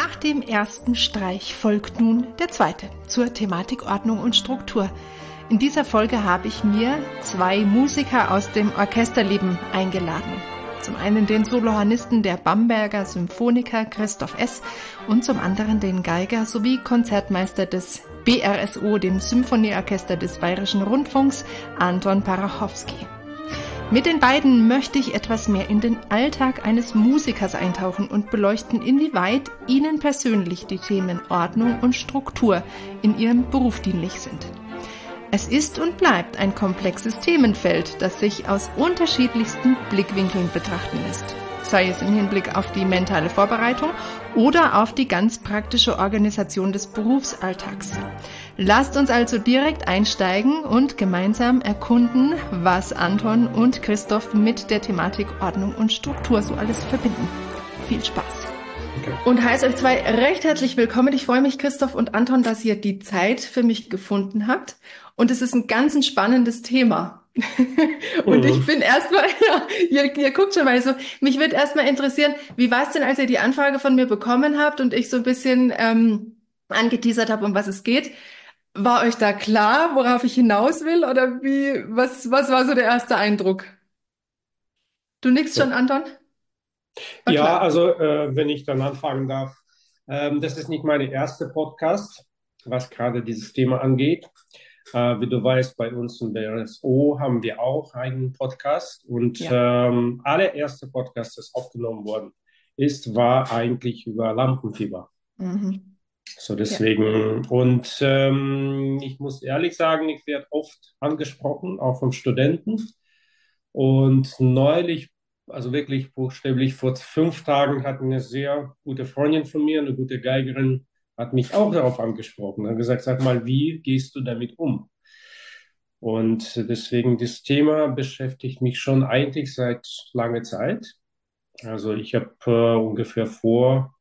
Nach dem ersten Streich folgt nun der zweite zur Thematik Ordnung und Struktur. In dieser Folge habe ich mir zwei Musiker aus dem Orchesterleben eingeladen. Zum einen den Solohornisten der Bamberger Symphoniker Christoph S. und zum anderen den Geiger sowie Konzertmeister des BRSO, dem Symphonieorchester des Bayerischen Rundfunks, Anton Parachowski. Mit den beiden möchte ich etwas mehr in den Alltag eines Musikers eintauchen und beleuchten, inwieweit ihnen persönlich die Themen Ordnung und Struktur in ihrem Beruf dienlich sind. Es ist und bleibt ein komplexes Themenfeld, das sich aus unterschiedlichsten Blickwinkeln betrachten lässt. Sei es im Hinblick auf die mentale Vorbereitung oder auf die ganz praktische Organisation des Berufsalltags. Lasst uns also direkt einsteigen und gemeinsam erkunden, was Anton und Christoph mit der Thematik Ordnung und Struktur so alles verbinden. Viel Spaß! Okay. Und heiße euch zwei recht herzlich willkommen. Ich freue mich, Christoph und Anton, dass ihr die Zeit für mich gefunden habt. Und es ist ein ganz spannendes Thema. Und ich bin erstmal, ihr guckt schon mal so, mich würde erstmal interessieren, wie war es denn, als ihr die Anfrage von mir bekommen habt und ich so ein bisschen angeteasert habe, um was es geht? War euch da klar, worauf ich hinaus will? Oder was war so der erste Eindruck? Du nickst schon, Anton? Ja, also wenn ich dann anfangen darf, das ist nicht meine erste Podcast, was gerade dieses Thema angeht. Wie du weißt, bei uns im BRSO haben wir auch einen Podcast und allererste Podcast, das aufgenommen worden ist, war eigentlich über Lampenfieber. Mhm. So deswegen, und ich muss ehrlich sagen, ich werde oft angesprochen, auch von Studenten. Und neulich, also wirklich buchstäblich vor 5 Tagen, hat eine sehr gute Freundin von mir, eine gute Geigerin, hat mich auch darauf angesprochen. Hat gesagt, sag mal, wie gehst du damit um? Und deswegen, das Thema beschäftigt mich schon eigentlich seit langer Zeit. Also ich habe ungefähr vor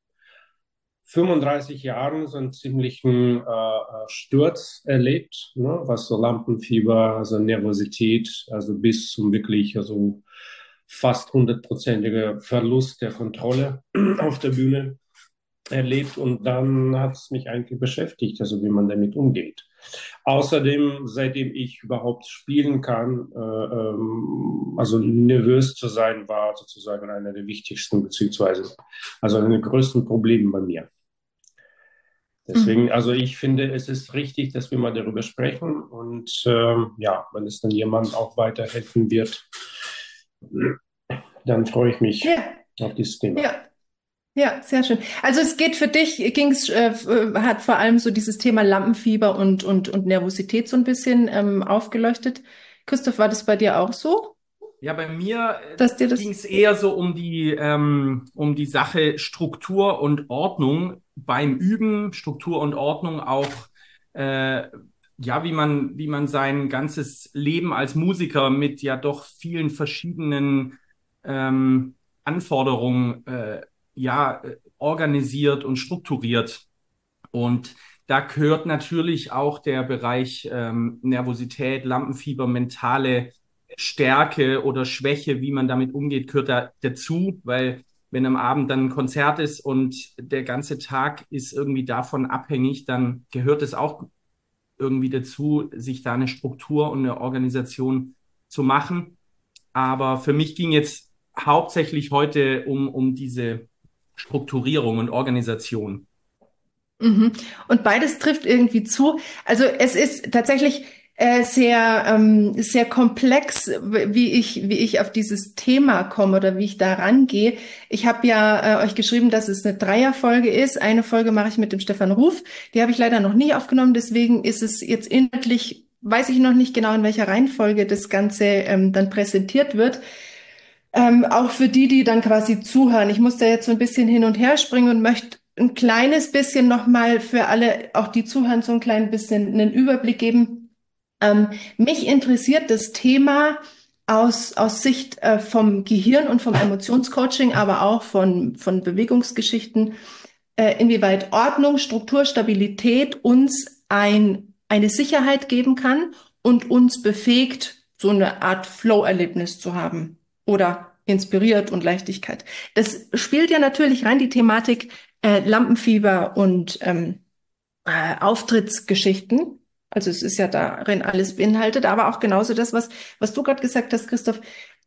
35 Jahren so einen ziemlichen Sturz erlebt, ne? Was so Lampenfieber, also Nervosität, also bis zum wirklich also fast 100%iger Verlust der Kontrolle auf der Bühne erlebt. Und dann hat es mich eigentlich beschäftigt, also wie man damit umgeht. Außerdem, seitdem ich überhaupt spielen kann, also nervös zu sein, war sozusagen einer der wichtigsten, beziehungsweise also einer der größten Probleme bei mir. Deswegen, also ich finde, es ist richtig, dass wir mal darüber sprechen und wenn es dann jemand auch weiterhelfen wird, dann freue ich mich auf dieses Thema. Ja, sehr schön. Also es geht für dich, hat vor allem so dieses Thema Lampenfieber und Nervosität so ein bisschen aufgeleuchtet. Christoph, war das bei dir auch so? Ja, bei mir ging es eher so um die Sache Struktur und Ordnung beim Üben, Struktur und Ordnung auch, wie man sein ganzes Leben als Musiker mit ja doch vielen verschiedenen Anforderungen organisiert und strukturiert. Und da gehört natürlich auch der Bereich Nervosität, Lampenfieber, mentale Stärke oder Schwäche, wie man damit umgeht, gehört da dazu, weil wenn am Abend dann ein Konzert ist und der ganze Tag ist irgendwie davon abhängig, dann gehört es auch irgendwie dazu, sich da eine Struktur und eine Organisation zu machen. Aber für mich ging jetzt hauptsächlich heute um diese Strukturierung und Organisation. Mhm. Und beides trifft irgendwie zu. Also es ist tatsächlich sehr komplex, wie ich auf dieses Thema komme oder wie ich da rangehe. Ich habe ja euch geschrieben, dass es eine Dreierfolge ist. Eine Folge mache ich mit dem Stefan Ruf. Die habe ich leider noch nie aufgenommen. Deswegen ist es jetzt inhaltlich, weiß ich noch nicht genau, in welcher Reihenfolge das Ganze dann präsentiert wird. Auch für die dann quasi zuhören. Ich muss da jetzt so ein bisschen hin und her springen und möchte ein kleines bisschen nochmal für alle, auch die zuhören, so ein klein bisschen einen Überblick geben. Mich interessiert das Thema aus Sicht vom Gehirn und vom Emotionscoaching, aber auch von Bewegungsgeschichten, inwieweit Ordnung, Struktur, Stabilität uns eine Sicherheit geben kann und uns befähigt, so eine Art Flow-Erlebnis zu haben oder inspiriert und Leichtigkeit. Das spielt ja natürlich rein die Thematik Lampenfieber und Auftrittsgeschichten. Also es ist ja darin alles beinhaltet, aber auch genauso das, was du gerade gesagt hast, Christoph.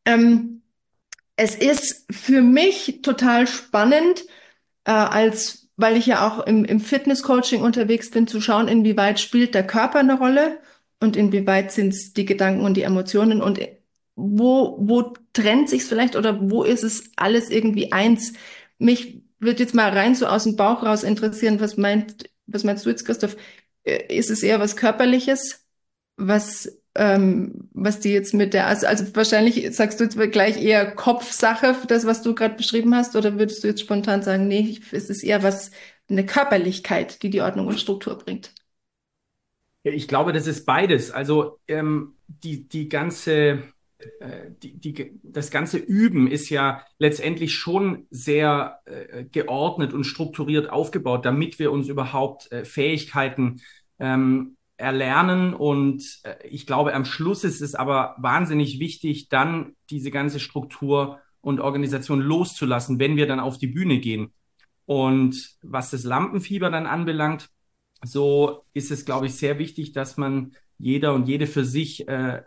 Es ist für mich total spannend, weil ich ja auch im Fitness-Coaching unterwegs bin, zu schauen, inwieweit spielt der Körper eine Rolle und inwieweit sind es die Gedanken und die Emotionen und wo trennt sich's vielleicht oder wo ist es alles irgendwie eins? Mich würde jetzt mal rein so aus dem Bauch raus interessieren, was meinst du jetzt, Christoph? Ist es eher was Körperliches, was die jetzt mit also wahrscheinlich sagst du jetzt gleich eher Kopfsache, das, was du gerade beschrieben hast, oder würdest du jetzt spontan sagen, nee, es ist eher eine Körperlichkeit, die Ordnung und Struktur bringt? Ich glaube, das ist beides. Also das ganze Üben ist ja letztendlich schon sehr geordnet und strukturiert aufgebaut, damit wir uns überhaupt Fähigkeiten erlernen. Und ich glaube, am Schluss ist es aber wahnsinnig wichtig, dann diese ganze Struktur und Organisation loszulassen, wenn wir dann auf die Bühne gehen. Und was das Lampenfieber dann anbelangt, so ist es, glaube ich, sehr wichtig, dass man jeder und jede für sich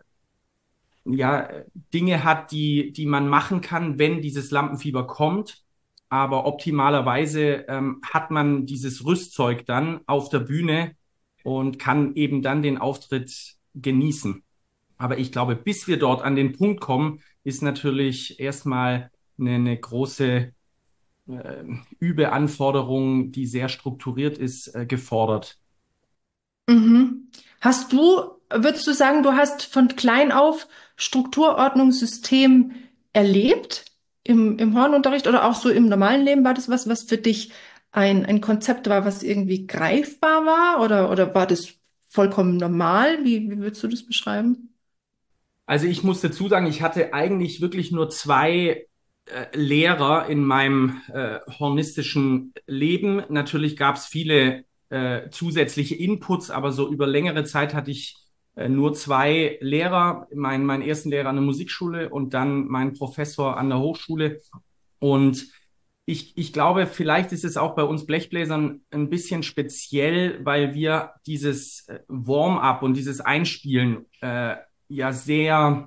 Dinge hat, die man machen kann, wenn dieses Lampenfieber kommt. Aber optimalerweise hat man dieses Rüstzeug dann auf der Bühne und kann eben dann den Auftritt genießen. Aber ich glaube, bis wir dort an den Punkt kommen, ist natürlich erstmal eine große Übeanforderung, die sehr strukturiert ist, gefordert. Mhm. Würdest du sagen, du hast von klein auf Strukturordnungssystem erlebt im Hornunterricht oder auch so im normalen Leben? War das was für dich ein Konzept war, was irgendwie greifbar war oder war das vollkommen normal? Wie würdest du das beschreiben? Also ich muss dazu sagen, ich hatte eigentlich wirklich nur zwei Lehrer in meinem hornistischen Leben. Natürlich gab es viele zusätzliche Inputs, aber so über längere Zeit hatte ich nur zwei Lehrer. Meinen ersten Lehrer an der Musikschule und dann meinen Professor an der Hochschule. Und ich glaube, vielleicht ist es auch bei uns Blechbläsern ein bisschen speziell, weil wir dieses Warm-up und dieses Einspielen sehr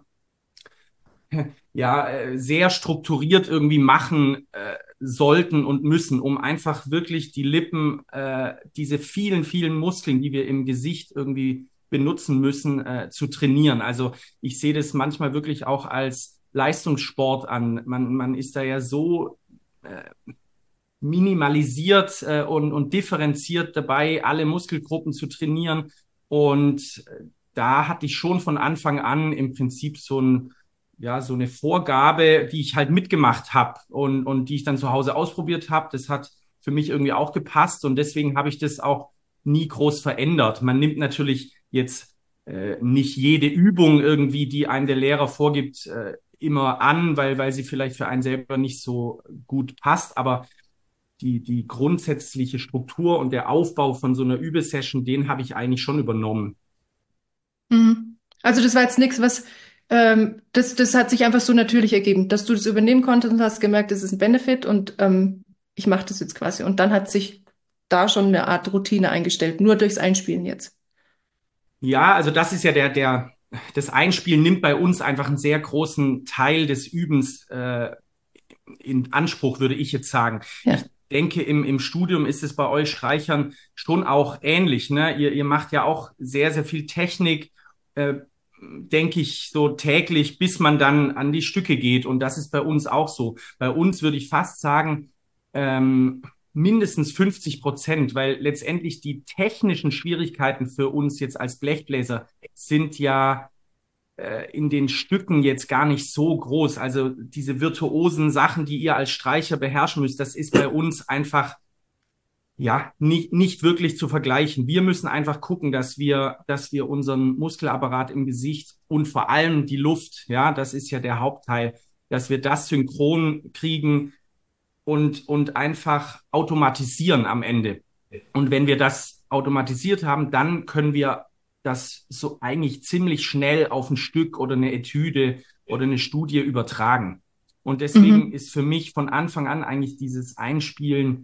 sehr strukturiert irgendwie machen sollten und müssen, um einfach wirklich die Lippen, diese vielen, vielen Muskeln, die wir im Gesicht irgendwie benutzen müssen, zu trainieren. Also ich sehe das manchmal wirklich auch als Leistungssport an. Man ist da ja so minimalisiert und differenziert dabei, alle Muskelgruppen zu trainieren. Und da hatte ich schon von Anfang an im Prinzip so eine Vorgabe, die ich halt mitgemacht habe und die ich dann zu Hause ausprobiert habe. Das hat für mich irgendwie auch gepasst und deswegen habe ich das auch nie groß verändert. Man nimmt natürlich jetzt nicht jede Übung irgendwie, die einem der Lehrer vorgibt, immer an, weil sie vielleicht für einen selber nicht so gut passt, aber die grundsätzliche Struktur und der Aufbau von so einer Übesession, den habe ich eigentlich schon übernommen. Mhm. Also das war jetzt nichts, das hat sich einfach so natürlich ergeben, dass du das übernehmen konntest und hast gemerkt, das ist ein Benefit und ich mache das jetzt quasi. Und dann hat sich da schon eine Art Routine eingestellt, nur durchs Einspielen jetzt. Ja, also das ist ja das Einspielen nimmt bei uns einfach einen sehr großen Teil des Übens in Anspruch, würde ich jetzt sagen. Ja. Ich denke, im Studium ist es bei euch Streichern schon auch ähnlich, ne? Ihr macht ja auch sehr, sehr viel Technik, denke ich, so täglich, bis man dann an die Stücke geht. Und das ist bei uns auch so. Bei uns würde ich fast sagen, mindestens 50%, weil letztendlich die technischen Schwierigkeiten für uns jetzt als Blechbläser sind ja in den Stücken jetzt gar nicht so groß. Also diese virtuosen Sachen, die ihr als Streicher beherrschen müsst, das ist bei uns einfach nicht wirklich zu vergleichen. Wir müssen einfach gucken, dass wir unseren Muskelapparat im Gesicht und vor allem die Luft, ja, das ist ja der Hauptteil, dass wir das synchron kriegen und einfach automatisieren am Ende. Und wenn wir das automatisiert haben, dann können wir das so eigentlich ziemlich schnell auf ein Stück oder eine Etüde oder eine Studie übertragen. Und deswegen ist für mich von Anfang an eigentlich dieses Einspielen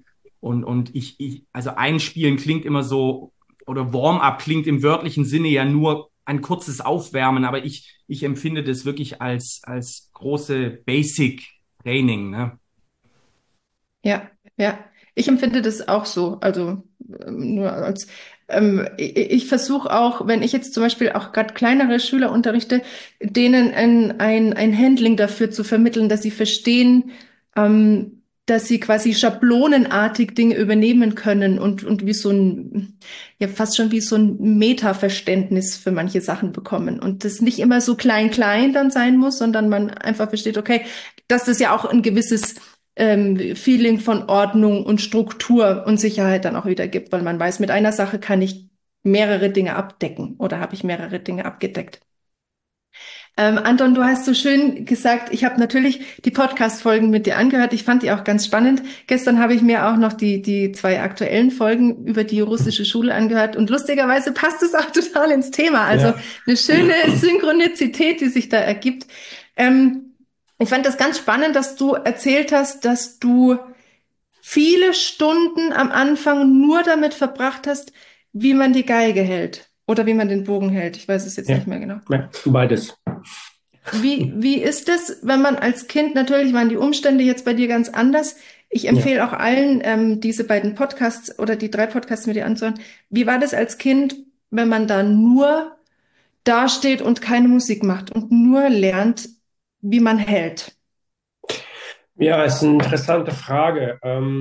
Und also einspielen klingt immer so, oder Warm-up klingt im wörtlichen Sinne ja nur ein kurzes Aufwärmen, aber ich empfinde das wirklich als große Basic-Training, ne? Ja, ja. Ich empfinde das auch so. Also nur als ich versuche auch, wenn ich jetzt zum Beispiel auch gerade kleinere Schüler unterrichte, denen ein Handling dafür zu vermitteln, dass sie verstehen, dass sie quasi schablonenartig Dinge übernehmen können und wie so ein, ja, fast schon wie so ein Meta-Verständnis für manche Sachen bekommen. Und das nicht immer so klein dann sein muss, sondern man einfach versteht, okay, dass das ja auch ein gewisses Feeling von Ordnung und Struktur und Sicherheit dann auch wieder gibt, weil man weiß, mit einer Sache kann ich mehrere Dinge abdecken oder habe ich mehrere Dinge abgedeckt. Anton, du hast so schön gesagt, ich habe natürlich die Podcast-Folgen mit dir angehört. Ich fand die auch ganz spannend. Gestern habe ich mir auch noch die zwei aktuellen Folgen über die russische Schule angehört und lustigerweise passt es auch total ins Thema. Also Ja. eine schöne Synchronizität, die sich da ergibt. Ich fand das ganz spannend, dass du erzählt hast, dass du viele Stunden am Anfang nur damit verbracht hast, wie man die Geige hält oder wie man den Bogen hält. Ich weiß es jetzt nicht mehr genau. Ja, beides. Wie ist es, wenn man als Kind, natürlich waren die Umstände jetzt bei dir ganz anders. Ich Ja. empfehle auch allen, diese beiden Podcasts oder die 3 Podcasts mit dir anzuhören. Wie war das als Kind, wenn man da nur dasteht und keine Musik macht und nur lernt, wie man hält? Ja, ist eine interessante Frage.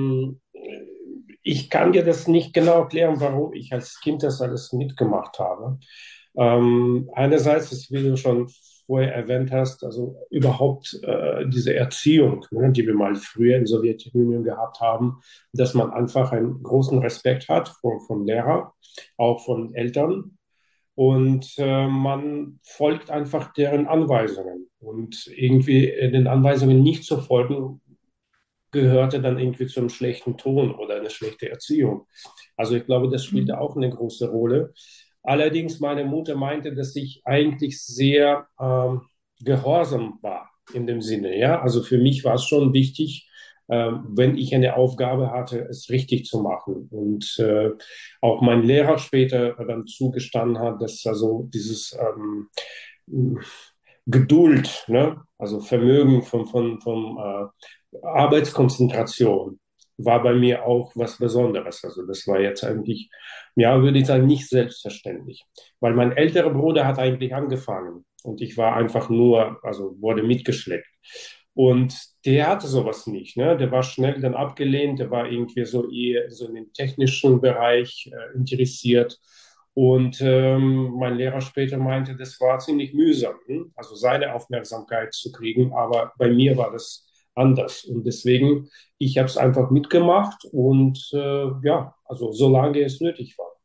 Ich kann dir das nicht genau erklären, warum ich als Kind das alles mitgemacht habe. Einerseits ist, wie du schon vorher erwähnt hast, also überhaupt diese Erziehung, ne, die wir mal früher in der Sowjetunion gehabt haben, dass man einfach einen großen Respekt hat von Lehrer, auch von Eltern. Und man folgt einfach deren Anweisungen. Und irgendwie den Anweisungen nicht zu folgen, gehörte dann irgendwie zu einem schlechten Ton oder eine schlechte Erziehung. Also ich glaube, das spielte auch eine große Rolle. Allerdings, meine Mutter meinte, dass ich eigentlich sehr gehorsam war in dem Sinne. Ja, also für mich war es schon wichtig, wenn ich eine Aufgabe hatte, es richtig zu machen. Und auch mein Lehrer später dann zugestanden hat, dass also dieses Geduld, ne? Also Vermögen von Arbeitskonzentration war bei mir auch was Besonderes. Also das war jetzt eigentlich, ja, würde ich sagen, nicht selbstverständlich. Weil mein älterer Bruder hat eigentlich angefangen und ich war einfach nur, also wurde mitgeschleppt. Und der hatte sowas nicht, ne? Der war schnell dann abgelehnt, der war irgendwie so eher so in den technischen Bereich interessiert. Und mein Lehrer später meinte, das war ziemlich mühsam, also seine Aufmerksamkeit zu kriegen. Aber bei mir war das anders. Und deswegen, ich habe es einfach mitgemacht und ja, also solange es nötig war.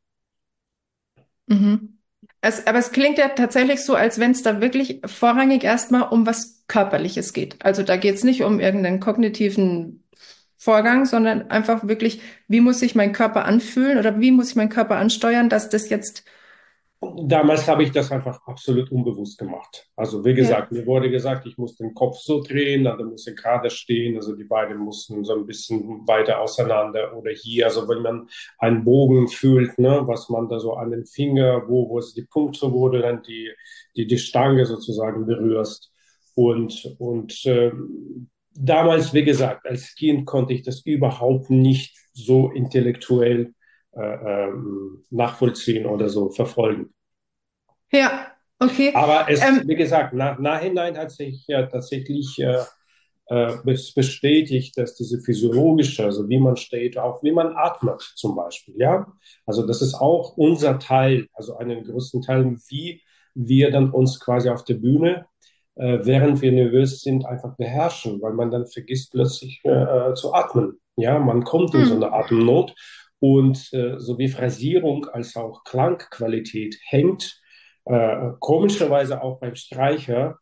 Mhm. Aber es klingt ja tatsächlich so, als wenn es da wirklich vorrangig erstmal um was Körperliches geht. Also da geht es nicht um irgendeinen kognitiven Vorgang, sondern einfach wirklich, wie muss sich mein Körper anfühlen oder wie muss ich meinen Körper ansteuern, dass das jetzt, Damals habe ich das einfach absolut unbewusst gemacht. Also wie ja, gesagt, mir wurde gesagt, ich muss den Kopf so drehen, dann muss er gerade stehen. Also die beiden mussten so ein bisschen weiter auseinander oder hier. Also wenn man einen Bogen fühlt, ne, was man da so an den Finger, wo es die Punkte, wo du dann die Stange sozusagen berührst. Und damals, wie gesagt, als Kind konnte ich das überhaupt nicht so intellektuell nachvollziehen oder so verfolgen. ja, okay. Aber es, wie gesagt, nachhinein hat sich ja tatsächlich bestätigt, dass diese physiologische, also wie man steht, auch wie man atmet zum Beispiel, ja. Also das ist auch unser Teil, also einen größten Teil, wie wir dann uns quasi auf der Bühne, während wir nervös sind, einfach beherrschen, weil man dann vergisst plötzlich zu atmen. Ja, man kommt in so Hm. eine Atemnot und sowie Phrasierung als auch Klangqualität hängt komischerweise auch beim Streicher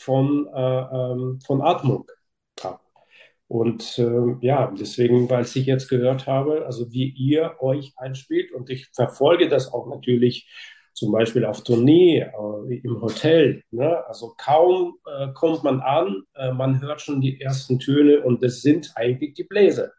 von Atmung ab. Und ja, deswegen, weil ich jetzt gehört habe, also wie ihr euch einspielt und ich verfolge das auch natürlich zum Beispiel auf Tournee, im Hotel. Ne? Also kaum kommt man an, man hört schon die ersten Töne und das sind eigentlich die Bläser.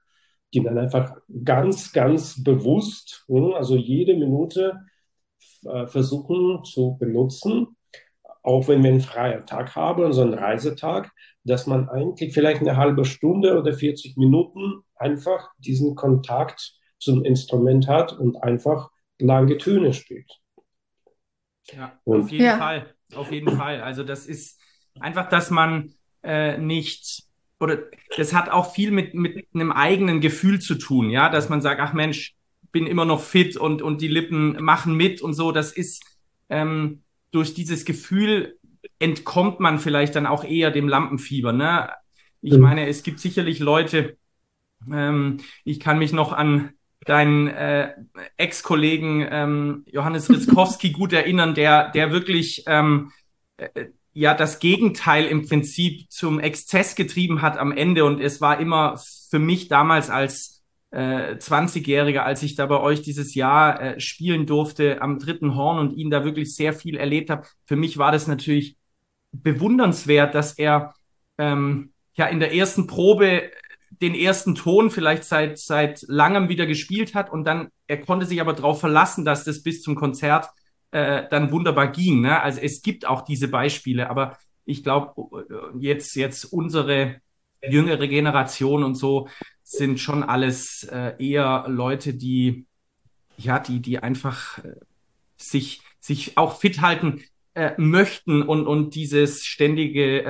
die dann einfach ganz, ganz bewusst, also jede Minute versuchen zu benutzen, auch wenn wir einen freien Tag haben, so einen Reisetag, dass man eigentlich vielleicht eine halbe Stunde oder 40 Minuten einfach diesen Kontakt zum Instrument hat und einfach lange Töne spielt. Ja, auf jeden Fall. Auf jeden Fall. Also das ist einfach, dass man nicht, oder das hat auch viel mit einem eigenen Gefühl zu tun, ja, dass man sagt, ach Mensch, bin immer noch fit und die Lippen machen mit und so. Das ist durch dieses Gefühl entkommt man vielleicht dann auch eher dem Lampenfieber, ne? Ich meine, es gibt sicherlich Leute, ich kann mich noch an deinen Ex-Kollegen Johannes Ritzkowski gut erinnern, der wirklich ja das Gegenteil im Prinzip zum Exzess getrieben hat am Ende. Und es war immer für mich damals als 20-Jähriger, als ich da bei euch dieses Jahr spielen durfte am Dritten Horn und ihn da wirklich sehr viel erlebt habe, für mich war das natürlich bewundernswert, dass er ja in der ersten Probe den ersten Ton vielleicht seit langem wieder gespielt hat und dann, er konnte sich aber darauf verlassen, dass das bis zum Konzert dann wunderbar ging. Ne? Also es gibt auch diese Beispiele, aber ich glaube, jetzt unsere jüngere Generation und so sind schon alles eher Leute, die einfach sich auch fit halten möchten und dieses ständige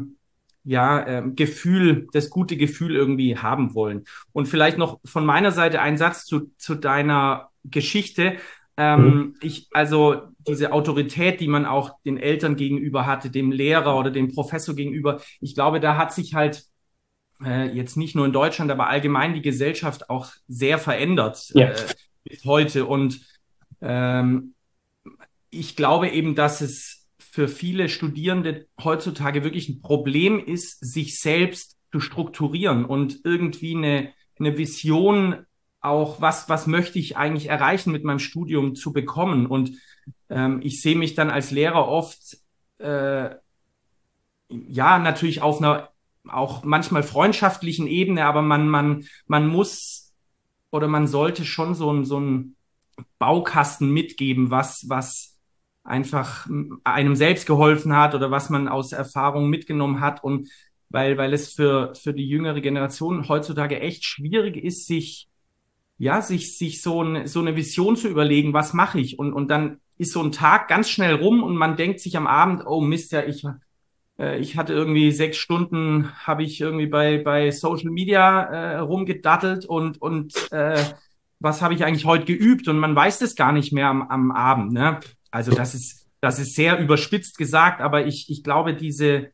Gefühl, das gute Gefühl irgendwie haben wollen. Und vielleicht noch von meiner Seite ein Satz zu deiner Geschichte. Also diese Autorität, die man auch den Eltern gegenüber hatte, dem Lehrer oder dem Professor gegenüber, ich glaube, da hat sich halt jetzt nicht nur in Deutschland, aber allgemein die Gesellschaft auch sehr verändert bis heute. Und ich glaube eben, dass es für viele Studierende heutzutage wirklich ein Problem ist, sich selbst zu strukturieren und irgendwie eine Vision auch, was möchte ich eigentlich erreichen mit meinem Studium zu bekommen. Und ich sehe mich dann als Lehrer oft, natürlich auf einer auch manchmal freundschaftlichen Ebene, aber man muss oder man sollte schon so ein Baukasten mitgeben, was einfach einem selbst geholfen hat oder was man aus Erfahrung mitgenommen hat. Und weil es für die jüngere Generation heutzutage echt schwierig ist, sich so eine Vision zu überlegen, was mache ich? Und dann ist so ein Tag ganz schnell rum und man denkt sich am Abend, oh Mist, ja, ich hatte irgendwie 6 Stunden, habe ich irgendwie bei Social Media rumgedattelt und was habe ich eigentlich heute geübt? Und man weiß das gar nicht mehr am Abend. Ne? Also das ist sehr überspitzt gesagt, aber ich glaube, diese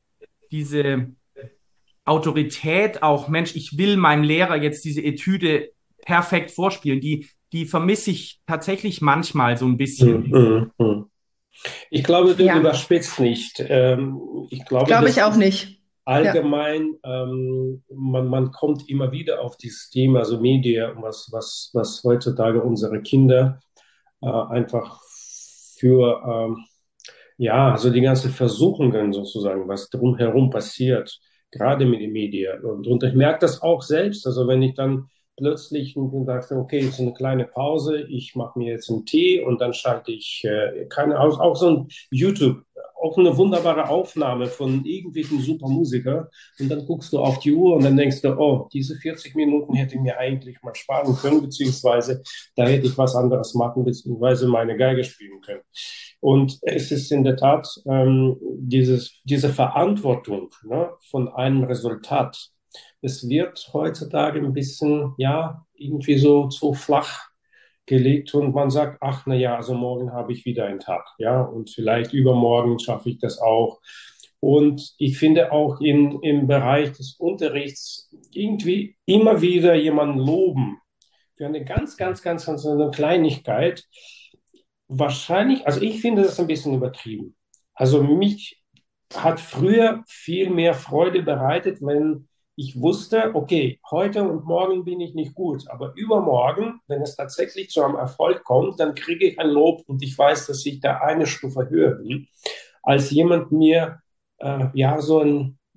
Autorität auch, Mensch, ich will meinem Lehrer jetzt diese Etüde perfekt vorspielen, die vermisse ich tatsächlich manchmal so ein bisschen. Ich glaube, du überspitzt nicht. Ich glaube ich auch nicht. Allgemein, man kommt immer wieder auf dieses Thema, also Media, was heutzutage unsere Kinder einfach für, also die ganzen Versuchungen sozusagen, was drumherum passiert, gerade mit den Medien. Und ich merke das auch selbst, also wenn ich dann plötzlich sage, okay, jetzt eine kleine Pause, ich mache mir jetzt einen Tee und dann schalte ich auch so ein YouTube, auch eine wunderbare Aufnahme von irgendwelchen super Musikern und dann guckst du auf die Uhr und dann denkst du, oh, diese 40 Minuten hätte ich mir eigentlich mal sparen können, beziehungsweise da hätte ich was anderes machen, beziehungsweise meine Geige spielen können. Und es ist in der Tat diese Verantwortung, ne, von einem Resultat. Es wird heutzutage ein bisschen, irgendwie so zu flach gelegt und man sagt, ach, na ja, also morgen habe ich wieder einen Tag, ja, und vielleicht übermorgen schaffe ich das auch. Und ich finde auch im Bereich des Unterrichts irgendwie immer wieder jemanden loben für eine ganz, ganz, ganz, ganz eine Kleinigkeit. Wahrscheinlich, also ich finde das ein bisschen übertrieben. Also mich hat früher viel mehr Freude bereitet, wenn ich wusste, okay, heute und morgen bin ich nicht gut, aber übermorgen, wenn es tatsächlich zu einem Erfolg kommt, dann kriege ich ein Lob und ich weiß, dass ich da eine Stufe höher bin, als jemand mir so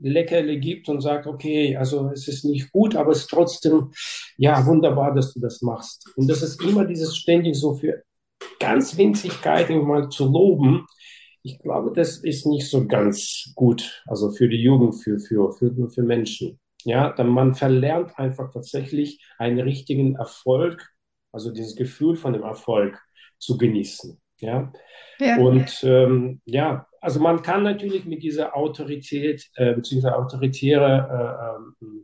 Leckerli gibt und sagt, okay, also es ist nicht gut, aber es ist trotzdem, ja, wunderbar, dass du das machst. Und das ist immer dieses ständig so für ganz Winzigkeiten mal zu loben. Ich glaube, das ist nicht so ganz gut, also für die Jugend, für Menschen. Ja, dann man verlernt einfach tatsächlich einen richtigen Erfolg, also dieses Gefühl von dem Erfolg zu genießen. Ja, Ja. und ja, also man kann natürlich mit dieser Autorität beziehungsweise autoritäre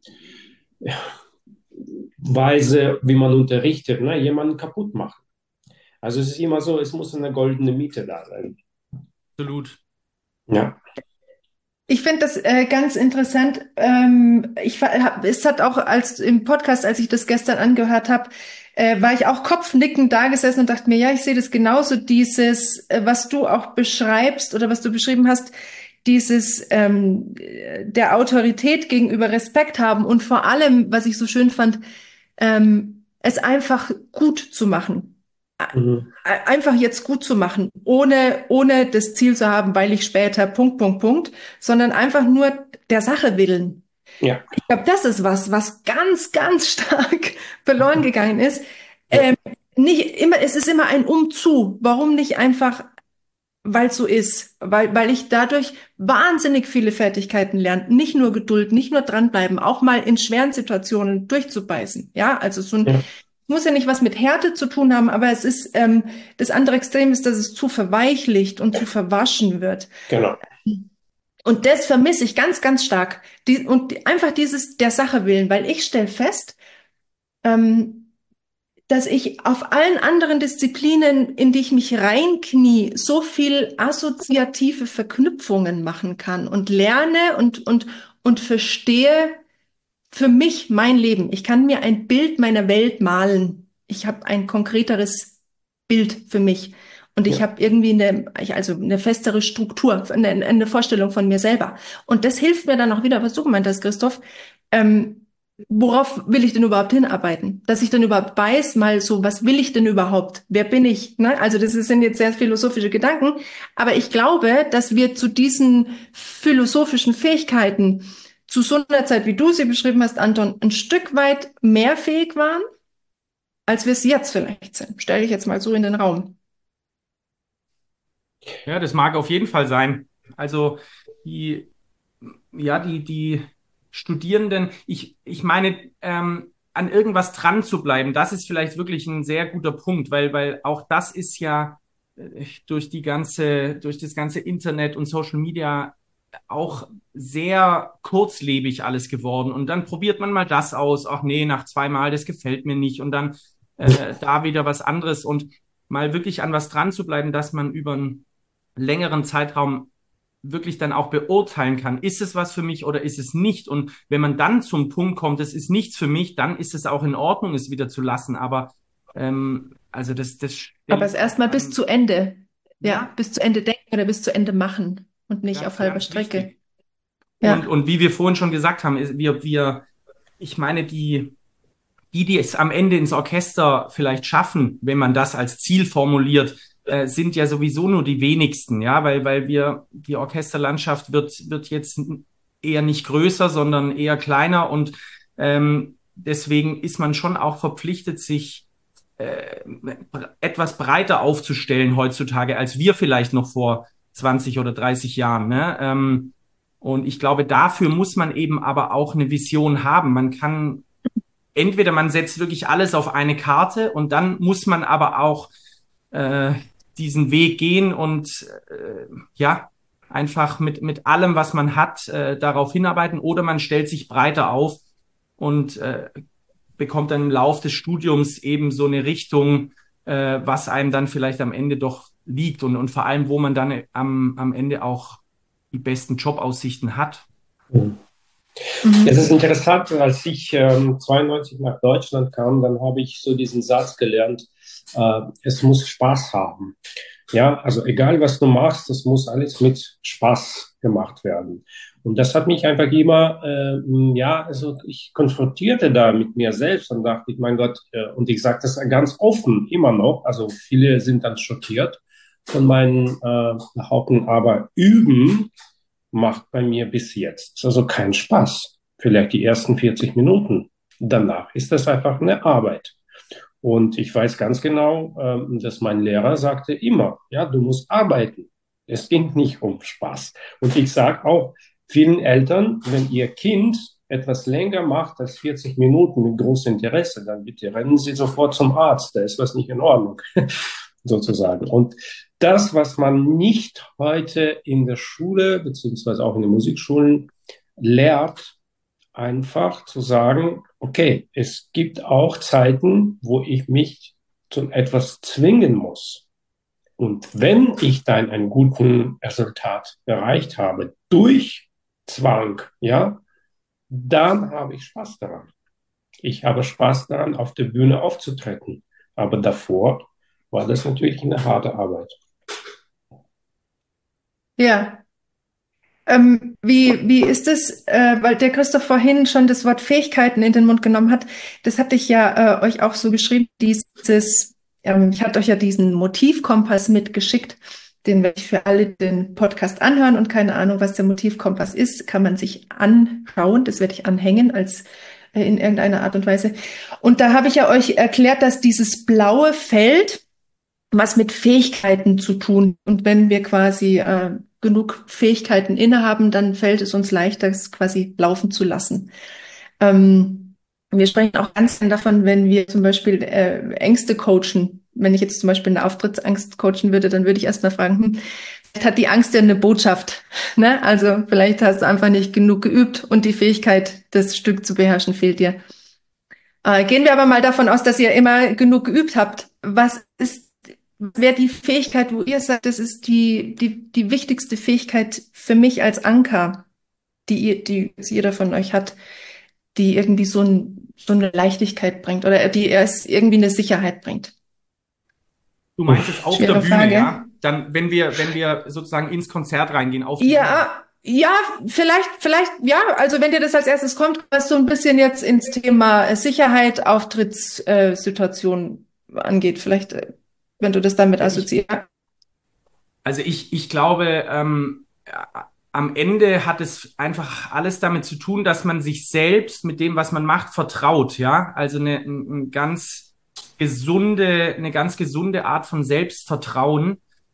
Weise, wie man unterrichtet, ne, jemanden kaputt machen. Also es ist immer so, es muss eine goldene Mitte da sein. Absolut. Ja. Ich finde das ganz interessant. Es hat auch im Podcast, als ich das gestern angehört habe, war ich auch kopfnickend da gesessen und dachte mir, ja, ich sehe das genauso, dieses, was du auch beschreibst oder was du beschrieben hast, dieses der Autorität gegenüber Respekt haben und vor allem, was ich so schön fand, es einfach gut zu machen. Mhm. Einfach jetzt gut zu machen, ohne das Ziel zu haben, weil ich später Punkt, sondern einfach nur der Sache willen. Ja. Ich glaube, das ist was ganz, ganz stark verloren gegangen ist. Ja. Es ist immer ein Umzu. Warum nicht einfach, weil es so ist? Weil ich dadurch wahnsinnig viele Fertigkeiten lerne. Nicht nur Geduld, nicht nur dranbleiben, auch mal in schweren Situationen durchzubeißen. Ja, also Ja. muss ja nicht was mit Härte zu tun haben, aber es ist, das andere Extrem ist, dass es zu verweichlicht und zu verwaschen wird. Genau. Und das vermisse ich ganz, ganz stark. Einfach dieses der Sache willen, weil ich stelle fest, dass ich auf allen anderen Disziplinen, in die ich mich reinknie, so viel assoziative Verknüpfungen machen kann und lerne und verstehe für mich mein Leben. Ich kann mir ein Bild meiner Welt malen. Ich habe ein konkreteres Bild für mich. Und ich Ja. habe irgendwie also eine festere Struktur, eine Vorstellung von mir selber. Und das hilft mir dann auch wieder, was du gemeint hast, Christoph. Worauf will ich denn überhaupt hinarbeiten? Dass ich dann überhaupt weiß, mal so, was will ich denn überhaupt? Wer bin ich? Ne? Also sind jetzt sehr philosophische Gedanken. Aber ich glaube, dass wir zu diesen philosophischen Fähigkeiten zu so einer Zeit, wie du sie beschrieben hast, Anton, ein Stück weit mehr fähig waren, als wir es jetzt vielleicht sind. Stelle ich jetzt mal so in den Raum. Ja, das mag auf jeden Fall sein. Also die Studierenden, ich meine, an irgendwas dran zu bleiben, das ist vielleicht wirklich ein sehr guter Punkt, weil auch das ist ja durch das ganze Internet und Social Media auch sehr kurzlebig alles geworden. Und dann probiert man mal das aus. Ach nee, nach zweimal, das gefällt mir nicht. Und dann da wieder was anderes. Und mal wirklich an was dran zu bleiben, dass man über einen längeren Zeitraum wirklich dann auch beurteilen kann, ist es was für mich oder ist es nicht? Und wenn man dann zum Punkt kommt, es ist nichts für mich, dann ist es auch in Ordnung, es wieder zu lassen. Aber also Aber es erstmal bis zu Ende. Ja, Ja. bis zu Ende denken oder bis zu Ende machen und nicht Ganz, auf halber ganz Strecke. wichtig. Ja. Und wie wir vorhin schon gesagt haben, ich meine, die es am Ende ins Orchester vielleicht schaffen, wenn man das als Ziel formuliert, sind ja sowieso nur die wenigsten, ja, weil die Orchesterlandschaft wird jetzt eher nicht größer, sondern eher kleiner und deswegen ist man schon auch verpflichtet, sich etwas breiter aufzustellen heutzutage, als wir vielleicht noch vor 20 oder 30 Jahren, ne? Und ich glaube, dafür muss man eben aber auch eine Vision haben. Entweder man setzt wirklich alles auf eine Karte und dann muss man aber auch diesen Weg gehen und ja, einfach mit allem, was man hat, darauf hinarbeiten oder man stellt sich breiter auf und bekommt dann im Lauf des Studiums eben so eine Richtung, was einem dann vielleicht am Ende doch liegt und vor allem, wo man dann am Ende auch die besten Jobaussichten hat. Mhm. Es ist interessant, als ich 92 nach Deutschland kam, dann habe ich so diesen Satz gelernt, es muss Spaß haben. Ja, also egal was du machst, es muss alles mit Spaß gemacht werden. Und das hat mich einfach immer, ja, also ich konfrontierte da mit mir selbst und dachte ich, mein Gott, und ich sage das ganz offen immer noch, also viele sind dann schockiert von meinen Behauptungen, aber üben macht bei mir bis jetzt also keinen Spaß. Vielleicht die ersten 40 Minuten. Danach ist das einfach eine Arbeit. Und ich weiß ganz genau, dass mein Lehrer sagte immer, ja, du musst arbeiten. Es ging nicht um Spaß. Und ich sage auch vielen Eltern, wenn ihr Kind etwas länger macht als 40 Minuten mit großem Interesse, dann bitte rennen Sie sofort zum Arzt. Da ist was nicht in Ordnung, sozusagen. Und das, was man nicht heute in der Schule, beziehungsweise auch in den Musikschulen lehrt, einfach zu sagen, okay, es gibt auch Zeiten, wo ich mich zu etwas zwingen muss. Und wenn ich dann einen guten Resultat erreicht habe, durch Zwang, ja, dann habe ich Spaß daran. Ich habe Spaß daran, auf der Bühne aufzutreten. Aber davor war das natürlich eine harte Arbeit. Ja. Wie ist es, weil der Christoph vorhin schon das Wort Fähigkeiten in den Mund genommen hat, das hatte ich ja euch auch so geschrieben, ich hatte euch ja diesen Motivkompass mitgeschickt, den werde ich für alle den Podcast anhören und keine Ahnung, was der Motivkompass ist, kann man sich anschauen, das werde ich anhängen als in irgendeiner Art und Weise. Und da habe ich ja euch erklärt, dass dieses blaue Feld was mit Fähigkeiten zu tun. Und wenn wir quasi genug Fähigkeiten innehaben, dann fällt es uns leichter, es quasi laufen zu lassen. Wir sprechen auch ganz gern davon, wenn wir zum Beispiel Ängste coachen. Wenn ich jetzt zum Beispiel eine Auftrittsangst coachen würde, dann würde ich erstmal fragen, vielleicht hat die Angst ja eine Botschaft. Ne? Also vielleicht hast du einfach nicht genug geübt und die Fähigkeit, das Stück zu beherrschen, fehlt dir. Gehen wir aber mal davon aus, dass ihr immer genug geübt habt. Was wäre die Fähigkeit, wo ihr sagt, das ist die wichtigste Fähigkeit für mich als Anker, die jeder von euch hat, die irgendwie so eine Leichtigkeit bringt oder die erst irgendwie eine Sicherheit bringt? Du meinst jetzt auf der Schwere Bühne, Frage. ja? Dann, wenn wir sozusagen ins Konzert reingehen, auf die Bühne. Ja, vielleicht, ja, also wenn dir das als erstes kommt, was so ein bisschen jetzt ins Thema Sicherheit, Auftrittssituation angeht, vielleicht, wenn du das damit assoziierst. Also ich glaube, am Ende hat es einfach alles damit zu tun, dass man sich selbst mit dem, was man macht, vertraut, ja. Also eine ganz gesunde Art von Selbstvertrauen,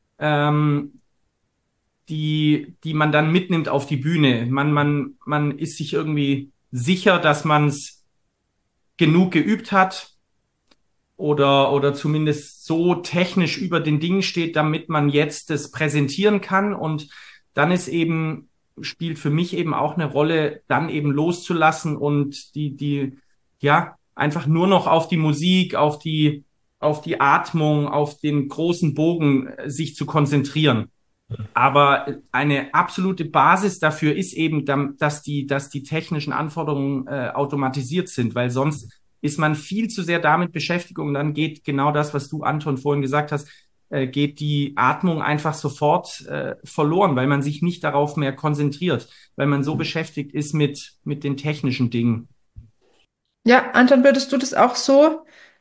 die man dann mitnimmt auf die Bühne. Man ist sich irgendwie sicher, dass man es genug geübt hat oder zumindest so technisch über den Dingen steht, damit man jetzt das präsentieren kann. Und dann spielt für mich eben auch eine Rolle, dann eben loszulassen und ja, einfach nur noch auf die Musik, auf die Atmung, auf den großen Bogen sich zu konzentrieren. Aber eine absolute Basis dafür ist eben, dass die technischen Anforderungen automatisiert sind, weil sonst ist man viel zu sehr damit beschäftigt und dann geht genau das, was du, Anton, vorhin gesagt hast, geht die Atmung einfach sofort verloren, weil man sich nicht darauf mehr konzentriert, weil man so beschäftigt ist mit den technischen Dingen. Ja, Anton, würdest du das auch so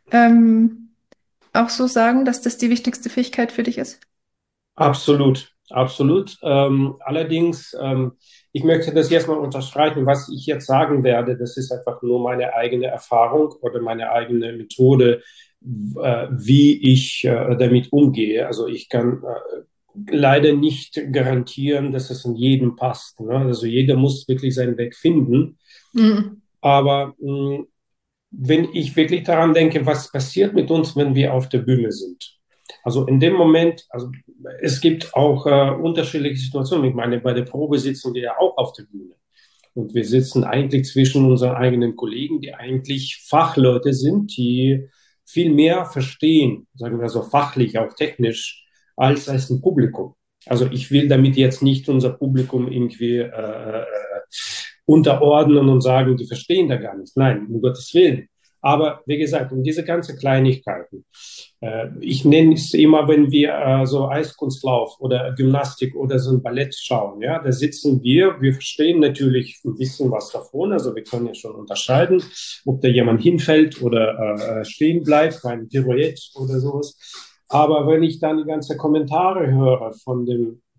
sagen, dass das die wichtigste Fähigkeit für dich ist? Absolut, absolut. Allerdings, ich möchte das jetzt mal unterstreichen, was ich jetzt sagen werde. Das ist einfach nur meine eigene Erfahrung oder meine eigene Methode, wie ich damit umgehe. Also ich kann leider nicht garantieren, dass es in jedem passt. Ne? Also jeder muss wirklich seinen Weg finden. Mhm. Aber wenn ich wirklich daran denke, was passiert mit uns, wenn wir auf der Bühne sind. Also in dem Moment, also es gibt auch unterschiedliche Situationen. Ich meine, bei der Probe sitzen wir ja auch auf der Bühne. Und wir sitzen eigentlich zwischen unseren eigenen Kollegen, die eigentlich Fachleute sind, die viel mehr verstehen, sagen wir so fachlich, auch technisch, als ein Publikum. Also ich will damit jetzt nicht unser Publikum irgendwie unterordnen und sagen, die verstehen da gar nichts. Nein, um Gottes Willen. Aber wie gesagt, um diese ganzen Kleinigkeiten. Ich nenne es immer, wenn wir so Eiskunstlauf oder Gymnastik oder so ein Ballett schauen, ja, da sitzen wir verstehen natürlich ein bisschen was davon, also wir können ja schon unterscheiden, ob da jemand hinfällt oder stehen bleibt bei einem Pirouette oder sowas. Aber wenn ich dann die ganzen Kommentare höre von dem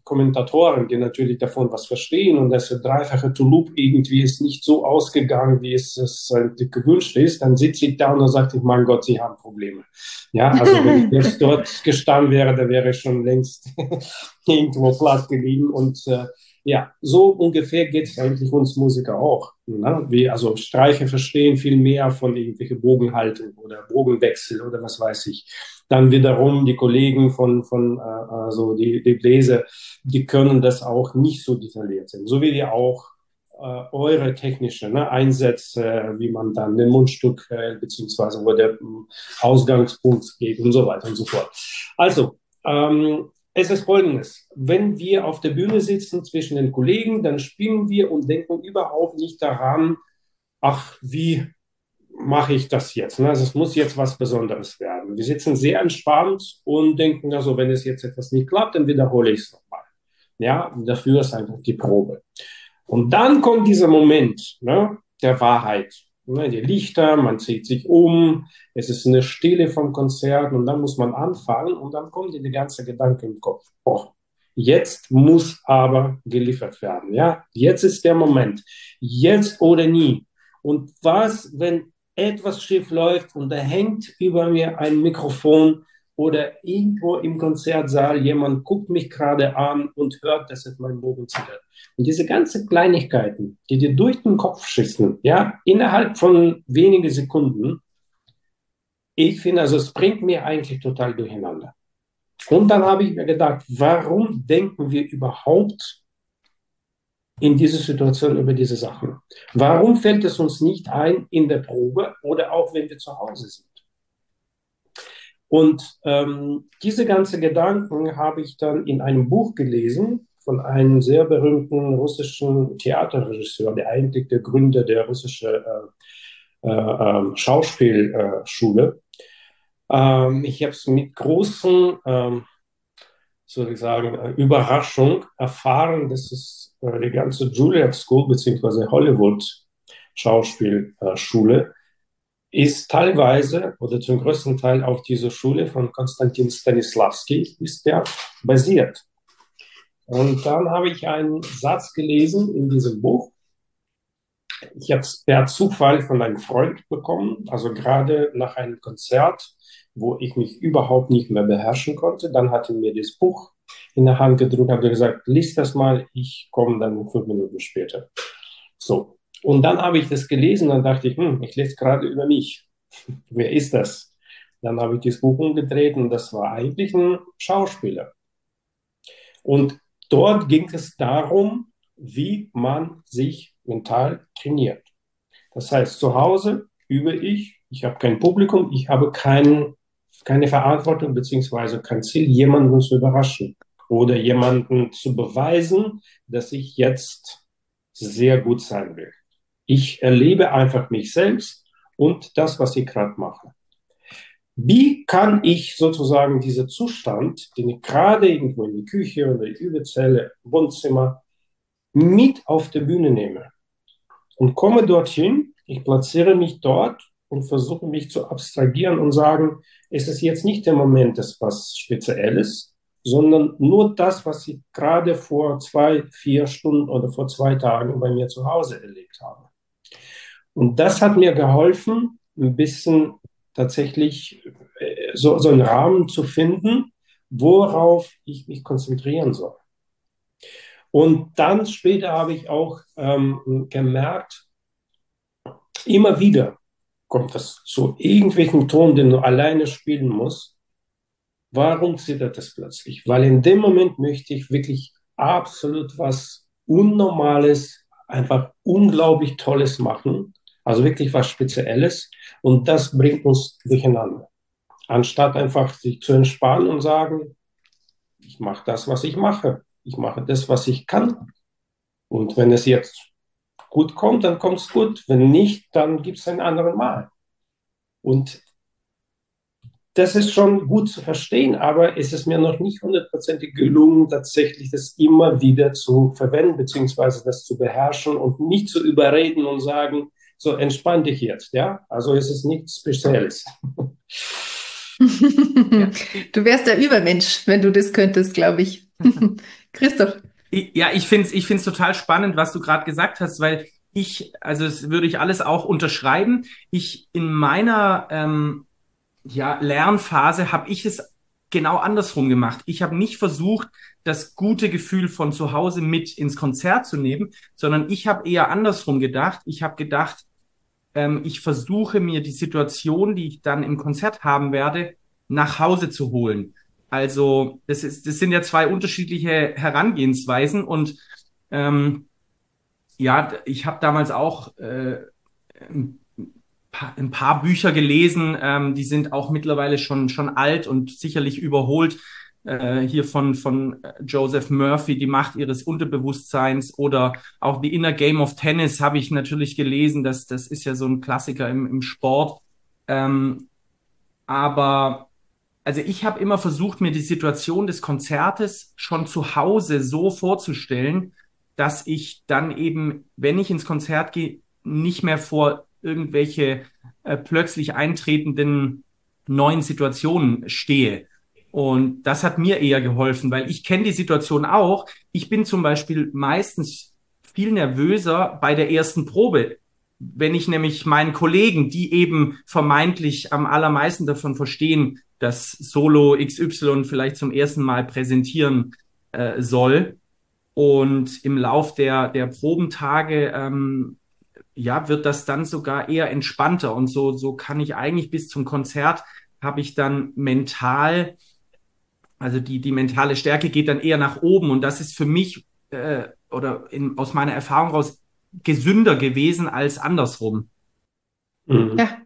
Kommentatoren, die natürlich davon was verstehen und das dreifache Tulip irgendwie ist nicht so ausgegangen, wie es eigentlich gewünscht ist, dann sitzt sie da und sagt, mein Gott, sie haben Probleme. Ja, also wenn ich jetzt dort gestanden wäre, da wäre ich schon längst irgendwo platt gelegen und ja, so ungefähr geht es eigentlich uns Musiker auch. Ne? Also Streicher verstehen viel mehr von irgendwelche Bogenhaltung oder Bogenwechsel oder was weiß ich. Dann wiederum die Kollegen also die Bläser, die können das auch nicht so detailliert sind. So wie die auch eure technische Einsätze, wie man dann den Mundstück hält, beziehungsweise wo der Ausgangspunkt geht und so weiter und so fort. Also, es ist Folgendes. Wenn wir auf der Bühne sitzen zwischen den Kollegen, dann spielen wir und denken überhaupt nicht daran, ach, wie mache ich das jetzt? Also es muss jetzt was Besonderes werden. Wir sitzen sehr entspannt und denken, also wenn es jetzt etwas nicht klappt, dann wiederhole ich es nochmal. Ja, dafür ist einfach die Probe. Und dann kommt dieser Moment der Wahrheit. Die Lichter, man zieht sich um, es ist eine Stille vom Konzert und dann muss man anfangen und dann kommt die ganze Gedanke im Kopf. Oh, jetzt muss aber geliefert werden. Ja, jetzt ist der Moment. Jetzt oder nie. Und was, wenn etwas schief läuft und da hängt über mir ein Mikrofon oder irgendwo im Konzertsaal jemand guckt mich gerade an und hört, dass es mein Bogen zittert. Und diese ganzen Kleinigkeiten, die dir durch den Kopf schießen, ja, innerhalb von wenigen Sekunden, ich finde, also es bringt mir eigentlich total durcheinander. Und dann habe ich mir gedacht, warum denken wir überhaupt in dieser Situation über diese Sachen? Warum fällt es uns nicht ein in der Probe oder auch wenn wir zu Hause sind? Und diese ganzen Gedanken habe ich dann in einem Buch gelesen von einem sehr berühmten russischen Theaterregisseur, der eigentlich der Gründer der russischen Schauspielschule. Ich habe es mit großen, soll ich sagen, Überraschung erfahren, dass es die ganze Juilliard School bzw. Hollywood Schauspielschule ist teilweise oder zum größten Teil auf diese Schule von Konstantin Stanislavski ist der basiert. Und dann habe ich einen Satz gelesen in diesem Buch. Ich habe es per Zufall von einem Freund bekommen, also gerade nach einem Konzert, wo ich mich überhaupt nicht mehr beherrschen konnte. Dann hat er mir das Buch in der Hand gedrückt, hat gesagt, lies das mal, ich komme dann 5 Minuten später. So. Und dann habe ich das gelesen, dann dachte ich, ich lese gerade über mich. Wer ist das? Dann habe ich das Buch umgedreht und das war eigentlich ein Schauspieler. Und dort ging es darum, wie man sich mental trainiert. Das heißt, zu Hause übe ich habe kein Publikum, ich habe keine Verantwortung beziehungsweise kein Ziel, jemanden zu überraschen oder jemanden zu beweisen, dass ich jetzt sehr gut sein will. Ich erlebe einfach mich selbst und das, was ich gerade mache. Wie kann ich sozusagen diesen Zustand, den ich gerade irgendwo in der Küche oder in der Übezelle, im Wohnzimmer, mit auf der Bühne nehme und komme dorthin, ich platziere mich dort und versuche mich zu abstrahieren und sagen, es ist jetzt nicht der Moment des was Spezielles, sondern nur das, was ich gerade vor 2-4 Stunden oder vor 2 Tagen bei mir zu Hause erlebt habe. Und das hat mir geholfen, ein bisschen tatsächlich so einen Rahmen zu finden, worauf ich mich konzentrieren soll. Und dann später habe ich auch gemerkt, immer wieder kommt es zu irgendwelchen Ton, den du alleine spielen musst. Warum zittert es plötzlich? Weil in dem Moment möchte ich wirklich absolut was Unnormales, einfach unglaublich Tolles machen. Also wirklich was Spezielles. Und das bringt uns durcheinander. Anstatt einfach sich zu entspannen und sagen, ich mache das, was ich mache. Ich mache das, was ich kann. Und wenn es jetzt gut kommt, dann kommt es gut. Wenn nicht, dann gibt es ein anderes Mal. Und das ist schon gut zu verstehen, aber es ist mir noch nicht 100% gelungen, tatsächlich das immer wieder zu verwenden, beziehungsweise das zu beherrschen und nicht zu überreden und sagen, so entspann dich jetzt, ja? Also es ist nichts Spezielles. Du wärst der Übermensch, wenn du das könntest, glaube ich. Christoph. Ja, ich find's total spannend, was du gerade gesagt hast, weil also das würde ich alles auch unterschreiben. In meiner Lernphase habe ich es genau andersrum gemacht. Ich habe nicht versucht, das gute Gefühl von zu Hause mit ins Konzert zu nehmen, sondern ich habe eher andersrum gedacht. Ich habe gedacht, ich versuche mir die Situation, die ich dann im Konzert haben werde, nach Hause zu holen. Also das sind ja zwei unterschiedliche Herangehensweisen und ja, ich habe damals auch ein paar Bücher gelesen, die sind auch mittlerweile schon alt und sicherlich überholt. Hier von Joseph Murphy, Die Macht ihres Unterbewusstseins oder auch The Inner Game of Tennis habe ich natürlich gelesen. Das ist ja so ein Klassiker im Sport. Aber also ich habe immer versucht, mir die Situation des Konzertes schon zu Hause so vorzustellen, dass ich dann eben, wenn ich ins Konzert gehe, nicht mehr vor irgendwelche plötzlich eintretenden neuen Situationen stehe. Und das hat mir eher geholfen, weil ich kenne die Situation auch. Ich bin zum Beispiel meistens viel nervöser bei der ersten Probe. Wenn ich nämlich meinen Kollegen, die eben vermeintlich am allermeisten davon verstehen, dass Solo XY vielleicht zum ersten Mal präsentieren soll, und im Lauf der Probentage wird das dann sogar eher entspannter. Und so kann ich eigentlich bis zum Konzert habe ich dann mental, also die mentale Stärke geht dann eher nach oben. Und das ist für mich aus meiner Erfahrung raus gesünder gewesen als andersrum. Mhm. Ja,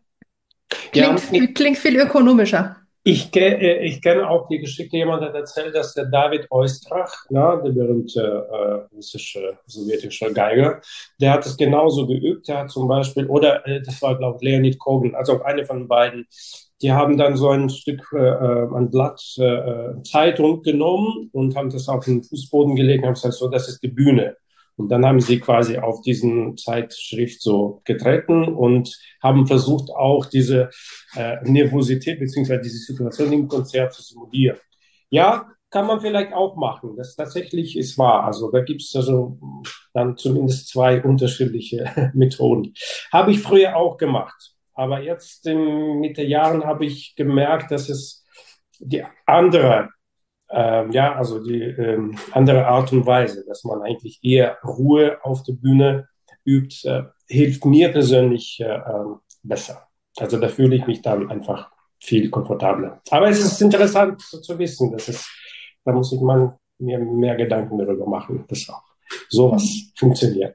klingt viel ökonomischer. Ich kenne auch die Geschichte, jemand hat erzählt, dass der David Oistrakh, der berühmte russische, sowjetische Geiger, der hat es genauso geübt. Der hat zum Beispiel, oder das war, glaube ich, Leonid Kogan, also eine von beiden, die haben dann so ein Stück, ein Blatt Zeitung genommen und haben das auf den Fußboden gelegt und haben gesagt, so, das ist die Bühne. Und dann haben sie quasi auf diesen Zeitschrift so getreten und haben versucht, auch diese Nervosität beziehungsweise diese Situation im Konzert zu simulieren. Ja, kann man vielleicht auch machen. Das tatsächlich ist wahr. Also da gibt es also dann zumindest zwei unterschiedliche Methoden. Habe ich früher auch gemacht. Aber jetzt mit den Jahren habe ich gemerkt, dass es die andere also die andere Art und Weise, dass man eigentlich eher Ruhe auf der Bühne übt, hilft mir persönlich besser. Also da fühle ich mich dann einfach viel komfortabler. Aber es ist interessant zu wissen, da muss ich mir mehr Gedanken darüber machen, dass auch sowas funktioniert.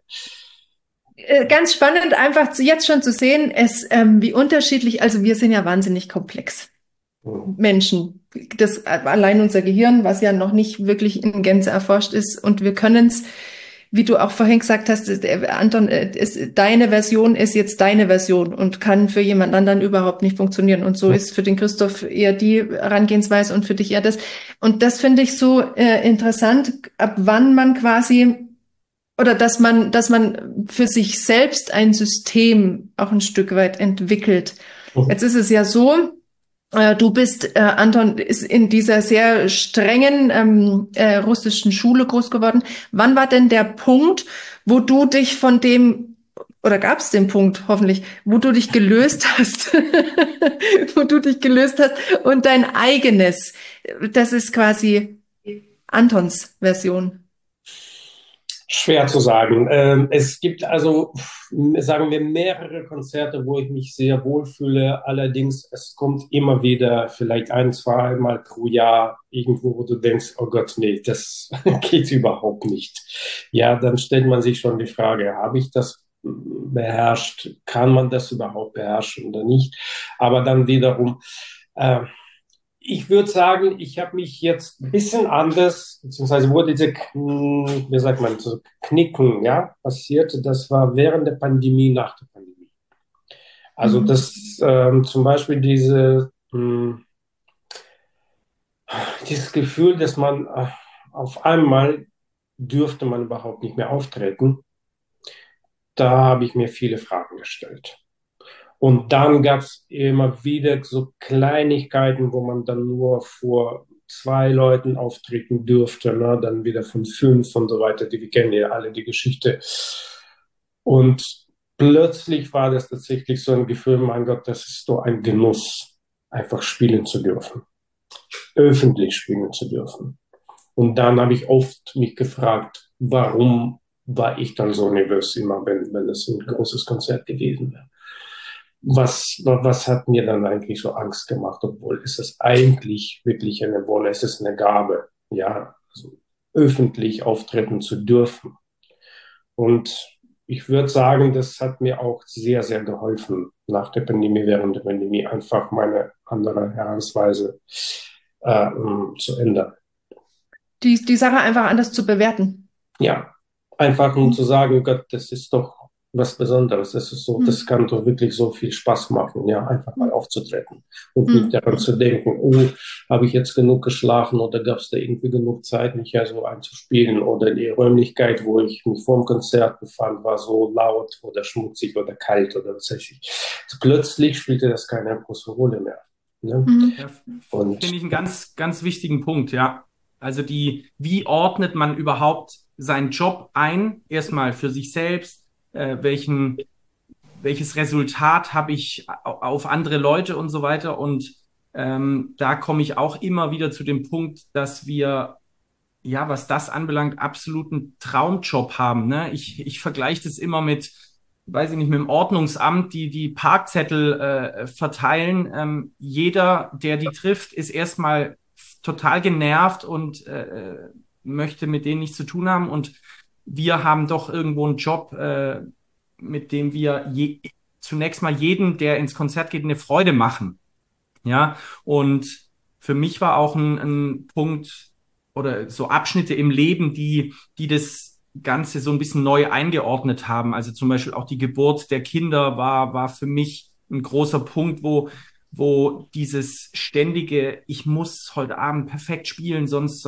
Ganz spannend, einfach jetzt schon zu sehen, wie unterschiedlich, also wir sind ja wahnsinnig komplex. Menschen. Das allein unser Gehirn, was ja noch nicht wirklich in Gänze erforscht ist. Und wir können es, wie du auch vorhin gesagt hast, Anton, deine Version ist jetzt deine Version und kann für jemand anderen überhaupt nicht funktionieren. Und so ist für den Christoph eher die Herangehensweise und für dich eher das. Und das finde ich so interessant, ab wann man quasi oder dass man für sich selbst ein System auch ein Stück weit entwickelt. Jetzt ist es ja so, du bist, Anton, ist in dieser sehr strengen russischen Schule groß geworden. Wann war denn der Punkt, wo du dich von dem, oder gab es den Punkt, hoffentlich, wo du dich gelöst hast, wo du dich gelöst hast und dein eigenes, das ist quasi Antons Version? Schwer zu sagen. Es gibt also, sagen wir, mehrere Konzerte, wo ich mich sehr wohlfühle. Allerdings, es kommt immer wieder vielleicht ein, zwei Mal pro Jahr irgendwo, wo du denkst, oh Gott, nee, das geht überhaupt nicht. Ja, dann stellt man sich schon die Frage, habe ich das beherrscht? Kann man das überhaupt beherrschen oder nicht? Aber dann wiederum, ich würde sagen, ich habe mich jetzt ein bisschen anders, beziehungsweise wo diese, wie sagt man, so Knicken, ja, passiert, das war während der Pandemie, nach der Pandemie. Also das zum Beispiel dieses Gefühl, dass man auf einmal dürfte man überhaupt nicht mehr auftreten, da habe ich mir viele Fragen gestellt. Und dann gab es immer wieder so Kleinigkeiten, wo man dann nur vor 2 Leuten auftreten durfte, ne? Dann wieder von 5 und so weiter. Wir kennen ja alle die Geschichte. Und plötzlich war das tatsächlich so ein Gefühl, mein Gott, das ist so ein Genuss, einfach spielen zu dürfen, öffentlich spielen zu dürfen. Und dann habe ich oft mich gefragt, warum war ich dann so nervös immer, wenn es ein großes Konzert gewesen wäre. Was hat mir dann eigentlich so Angst gemacht, obwohl ist es eigentlich wirklich eine Wolle, es ist eine Gabe, ja, also öffentlich auftreten zu dürfen. Und ich würde sagen, das hat mir auch sehr, sehr geholfen nach der Pandemie, während der Pandemie einfach meine andere Herangehensweise zu ändern. Die Sache einfach anders zu bewerten. Ja, einfach um zu sagen, Gott, das ist doch was Besonderes. Das ist so, das kann doch wirklich so viel Spaß machen, ja, einfach mal aufzutreten und nicht daran zu denken, oh, habe ich jetzt genug geschlafen oder gab es da irgendwie genug Zeit, mich ja so einzuspielen oder die Räumlichkeit, wo ich mich vor dem Konzert befand, war so laut oder schmutzig oder kalt oder was weiß ich. Plötzlich spielte das keine große Rolle mehr. Ne? Ja, finde ich einen ganz, ganz wichtigen Punkt, ja. Also wie ordnet man überhaupt seinen Job ein? Erstmal für sich selbst, welches Resultat habe ich auf andere Leute und so weiter. Und da komme ich auch immer wieder zu dem Punkt, dass wir, ja, was das anbelangt, absoluten Traumjob haben. Ne? Ich vergleiche das immer mit, weiß ich nicht, mit dem Ordnungsamt, die Parkzettel verteilen. Jeder, der die trifft, ist erstmal total genervt und möchte mit denen nichts zu tun haben. Und wir haben doch irgendwo einen Job, mit dem wir zunächst mal jedem, der ins Konzert geht, eine Freude machen. Ja, und für mich war auch ein Punkt oder so Abschnitte im Leben, die das Ganze so ein bisschen neu eingeordnet haben. Also zum Beispiel auch die Geburt der Kinder war für mich ein großer Punkt, wo dieses ständige, ich muss heute Abend perfekt spielen, sonst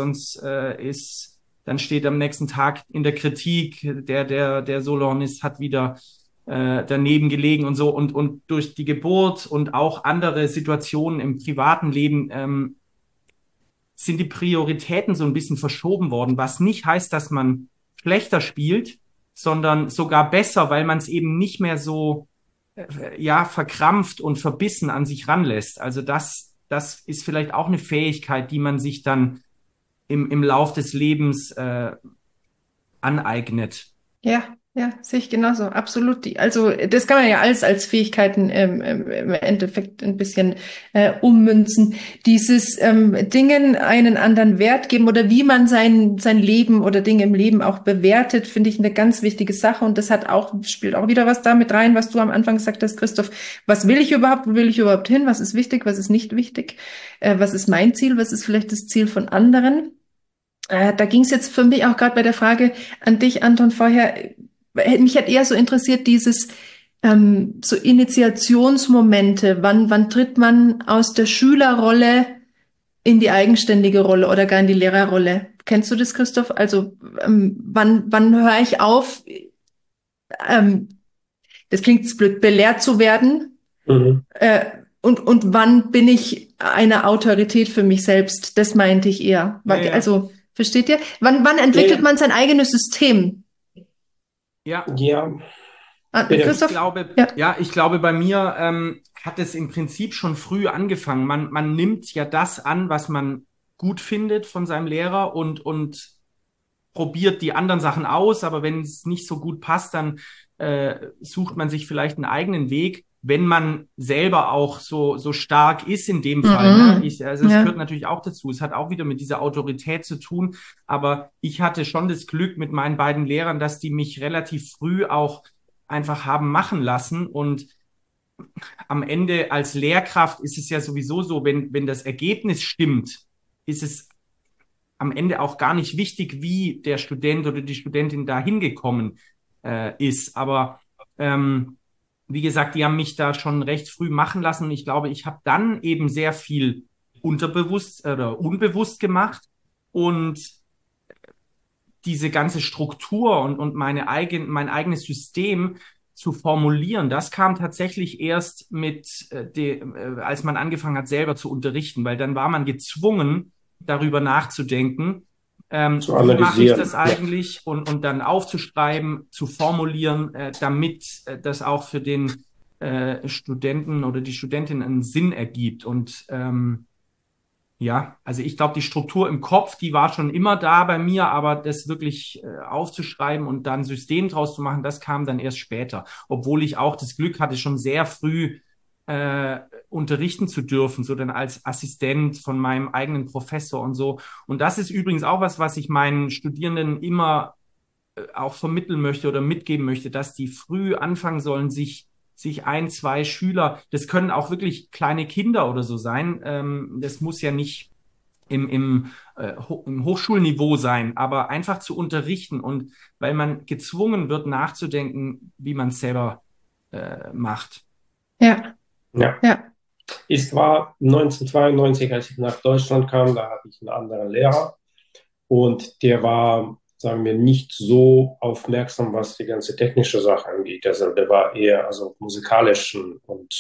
dann steht am nächsten Tag in der Kritik, der Soloist hat wieder daneben gelegen und so. Und durch die Geburt und auch andere Situationen im privaten Leben sind die Prioritäten so ein bisschen verschoben worden, was nicht heißt, dass man schlechter spielt, sondern sogar besser, weil man es eben nicht mehr so verkrampft und verbissen an sich ranlässt. Also das ist vielleicht auch eine Fähigkeit, die man sich dann im Lauf des Lebens aneignet. Ja, sehe ich genauso, absolut. Also das kann man ja alles als Fähigkeiten im Endeffekt ein bisschen ummünzen. Dieses Dingen einen anderen Wert geben oder wie man sein Leben oder Dinge im Leben auch bewertet, finde ich eine ganz wichtige Sache. Und das spielt auch wieder was damit rein, was du am Anfang gesagt hast, Christoph. Was will ich überhaupt? Wo will ich überhaupt hin? Was ist wichtig? Was ist nicht wichtig? Was ist mein Ziel? Was ist vielleicht das Ziel von anderen? Da ging es jetzt für mich auch gerade bei der Frage an dich, Anton, vorher. Mich hat eher so interessiert, dieses so Initiationsmomente. Wann tritt man aus der Schülerrolle in die eigenständige Rolle oder gar in die Lehrerrolle? Kennst du das, Christoph? Also wann höre ich auf, das klingt jetzt blöd, belehrt zu werden? Und wann bin ich eine Autorität für mich selbst? Das meinte ich eher. Ja. Also, versteht ihr? Wann entwickelt man sein eigenes System? Ja. Christoph? Ich glaube, bei mir hat es im Prinzip schon früh angefangen. Man nimmt ja das an, was man gut findet von seinem Lehrer und probiert die anderen Sachen aus. Aber wenn es nicht so gut passt, dann sucht man sich vielleicht einen eigenen Weg, wenn man selber auch so stark ist in dem Fall. Ne? Es gehört natürlich auch dazu. Es hat auch wieder mit dieser Autorität zu tun. Aber ich hatte schon das Glück mit meinen beiden Lehrern, dass die mich relativ früh auch einfach haben machen lassen. Und am Ende als Lehrkraft ist es ja sowieso so, wenn das Ergebnis stimmt, ist es am Ende auch gar nicht wichtig, wie der Student oder die Studentin da hingekommen ist. Aber wie gesagt, die haben mich da schon recht früh machen lassen. Und ich glaube, ich habe dann eben sehr viel unterbewusst oder unbewusst gemacht. Und diese ganze Struktur und mein eigenes System zu formulieren, das kam tatsächlich erst als man angefangen hat, selber zu unterrichten. Weil dann war man gezwungen, darüber nachzudenken. Zu Wie mache ich analysieren. das eigentlich? Und dann aufzuschreiben, zu formulieren, damit das auch für den Studenten oder die Studentin einen Sinn ergibt. Und ja, also ich glaube, die Struktur im Kopf, die war schon immer da bei mir, aber das wirklich aufzuschreiben und dann ein System draus zu machen, das kam dann erst später. Obwohl ich auch das Glück hatte, schon sehr früh unterrichten zu dürfen, so dann als Assistent von meinem eigenen Professor und so. Und das ist übrigens auch was ich meinen Studierenden immer auch vermitteln möchte oder mitgeben möchte, dass die früh anfangen sollen, sich ein, zwei Schüler, das können auch wirklich kleine Kinder oder so sein, das muss ja nicht im Hochschulniveau sein, aber einfach zu unterrichten und weil man gezwungen wird, nachzudenken, wie man es selber macht. Ja, Ja. ja. Es war 1992, als ich nach Deutschland kam, da hatte ich einen anderen Lehrer und der war, sagen wir, nicht so aufmerksam, was die ganze technische Sache angeht. Also der war eher also musikalischen und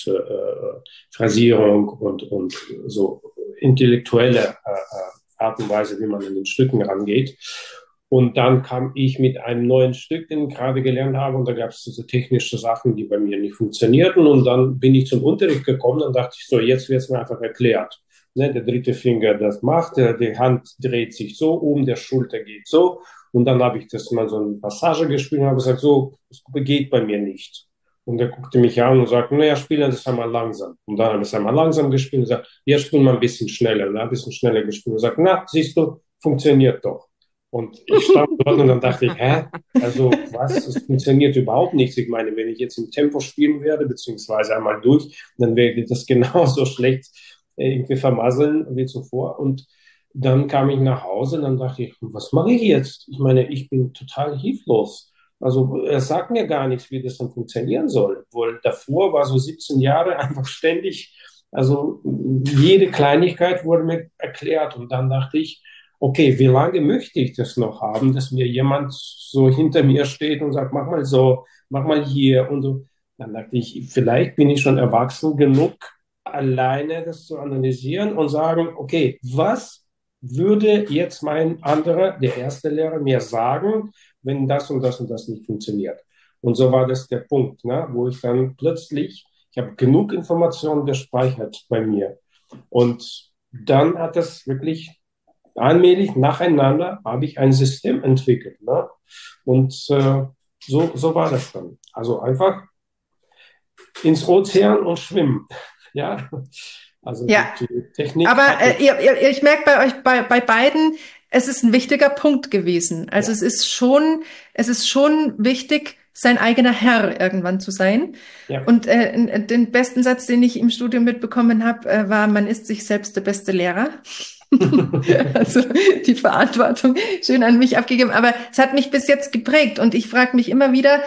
Phrasierung und so intellektuelle Art und Weise, wie man in den Stücken rangeht. Und dann kam ich mit einem neuen Stück, den ich gerade gelernt habe, und da gab es so technische Sachen, die bei mir nicht funktionierten. Und dann bin ich zum Unterricht gekommen und dachte ich so, jetzt wird es mir einfach erklärt. Ne, der dritte Finger das macht, die Hand dreht sich so um, der Schulter geht so. Und dann habe ich das mal so eine Passage gespielt und habe gesagt, so, das geht bei mir nicht. Und er guckte mich an und sagte, naja, spielen das einmal langsam. Und dann habe ich es einmal langsam gespielt und gesagt, ja, spielen wir ein bisschen schneller. Und dann habe ich ein bisschen schneller gespielt und gesagt, na, siehst du, funktioniert doch. Und ich stand dort und dann dachte ich, also was, es funktioniert überhaupt nichts. Ich meine, wenn ich jetzt im Tempo spielen werde, beziehungsweise einmal durch, dann werde ich das genauso schlecht irgendwie vermasseln wie zuvor. Und dann kam ich nach Hause und dann dachte ich, was mache ich jetzt? Ich meine, ich bin total hilflos. Also er sagt mir gar nichts, wie das dann funktionieren soll. Wohl davor war so 17 Jahre einfach ständig, also jede Kleinigkeit wurde mir erklärt. Und dann dachte ich, okay, wie lange möchte ich das noch haben, dass mir jemand so hinter mir steht und sagt, mach mal so, mach mal hier und so. Dann dachte ich, vielleicht bin ich schon erwachsen genug, alleine das zu analysieren und sagen, okay, was würde jetzt mein anderer, der erste Lehrer, mir sagen, wenn das und das und das nicht funktioniert? Und so war das der Punkt, ne, wo ich dann plötzlich, ich habe genug Informationen gespeichert bei mir. Und dann hat das wirklich allmählich nacheinander habe ich ein System entwickelt. Ne? Und so war das dann. Also einfach ins Ozean und schwimmen. Ja, also Ja. die Technik. Aber ich merke bei euch, bei beiden, es ist ein wichtiger Punkt gewesen. Also Ja. es ist schon wichtig, sein eigener Herr irgendwann zu sein. Ja. Und den besten Satz, den ich im Studium mitbekommen habe, war, man ist sich selbst der beste Lehrer. Also die Verantwortung schön an mich abgegeben. Aber es hat mich bis jetzt geprägt und ich frage mich immer wieder,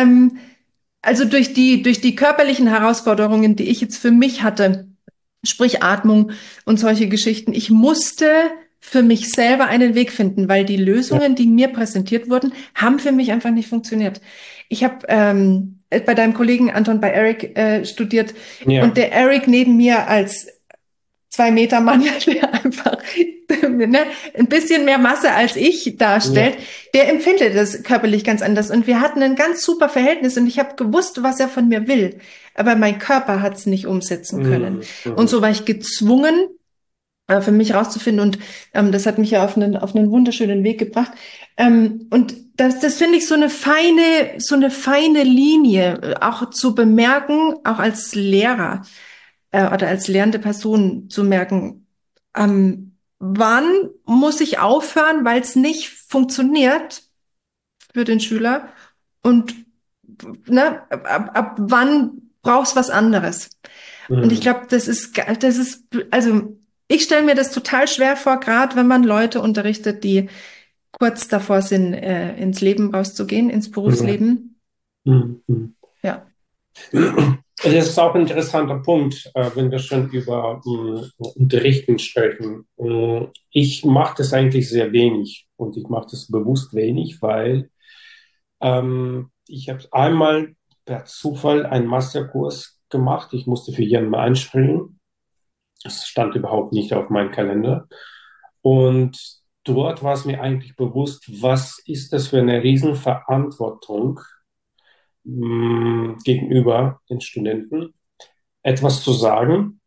also durch die körperlichen Herausforderungen, die ich jetzt für mich hatte, sprich Atmung und solche Geschichten, ich musste für mich selber einen Weg finden, weil die Lösungen, die mir präsentiert wurden, haben für mich einfach nicht funktioniert. Ich habe bei deinem Kollegen Anton bei Eric studiert und der Eric neben mir als 2 Meter Mann, der einfach ein bisschen mehr Masse als ich darstellt, der empfindet das körperlich ganz anders. Und wir hatten ein ganz super Verhältnis und ich habe gewusst, was er von mir will. Aber mein Körper hat es nicht umsetzen können. Und so war ich gezwungen, für mich rauszufinden. Und das hat mich ja auf einen wunderschönen Weg gebracht. Und das finde ich so eine feine Linie, auch zu bemerken, auch als Lehrer oder als lernende Person zu merken, wann muss ich aufhören, weil es nicht funktioniert für den Schüler und ne, ab wann brauchst was anderes? Und ich glaube, das ist, also ich stelle mir das total schwer vor, gerade wenn man Leute unterrichtet, die kurz davor sind, ins Leben rauszugehen, ins Berufsleben. Ja. Das ist auch ein interessanter Punkt, wenn wir schon über Unterrichten sprechen. Ich mache das eigentlich sehr wenig und ich mache das bewusst wenig, weil ich habe einmal per Zufall einen Masterkurs gemacht. Ich musste für jeden mal einspringen. Das stand überhaupt nicht auf meinem Kalender. Und dort war es mir eigentlich bewusst, was ist das für eine Riesenverantwortung gegenüber den Studenten, etwas zu sagen,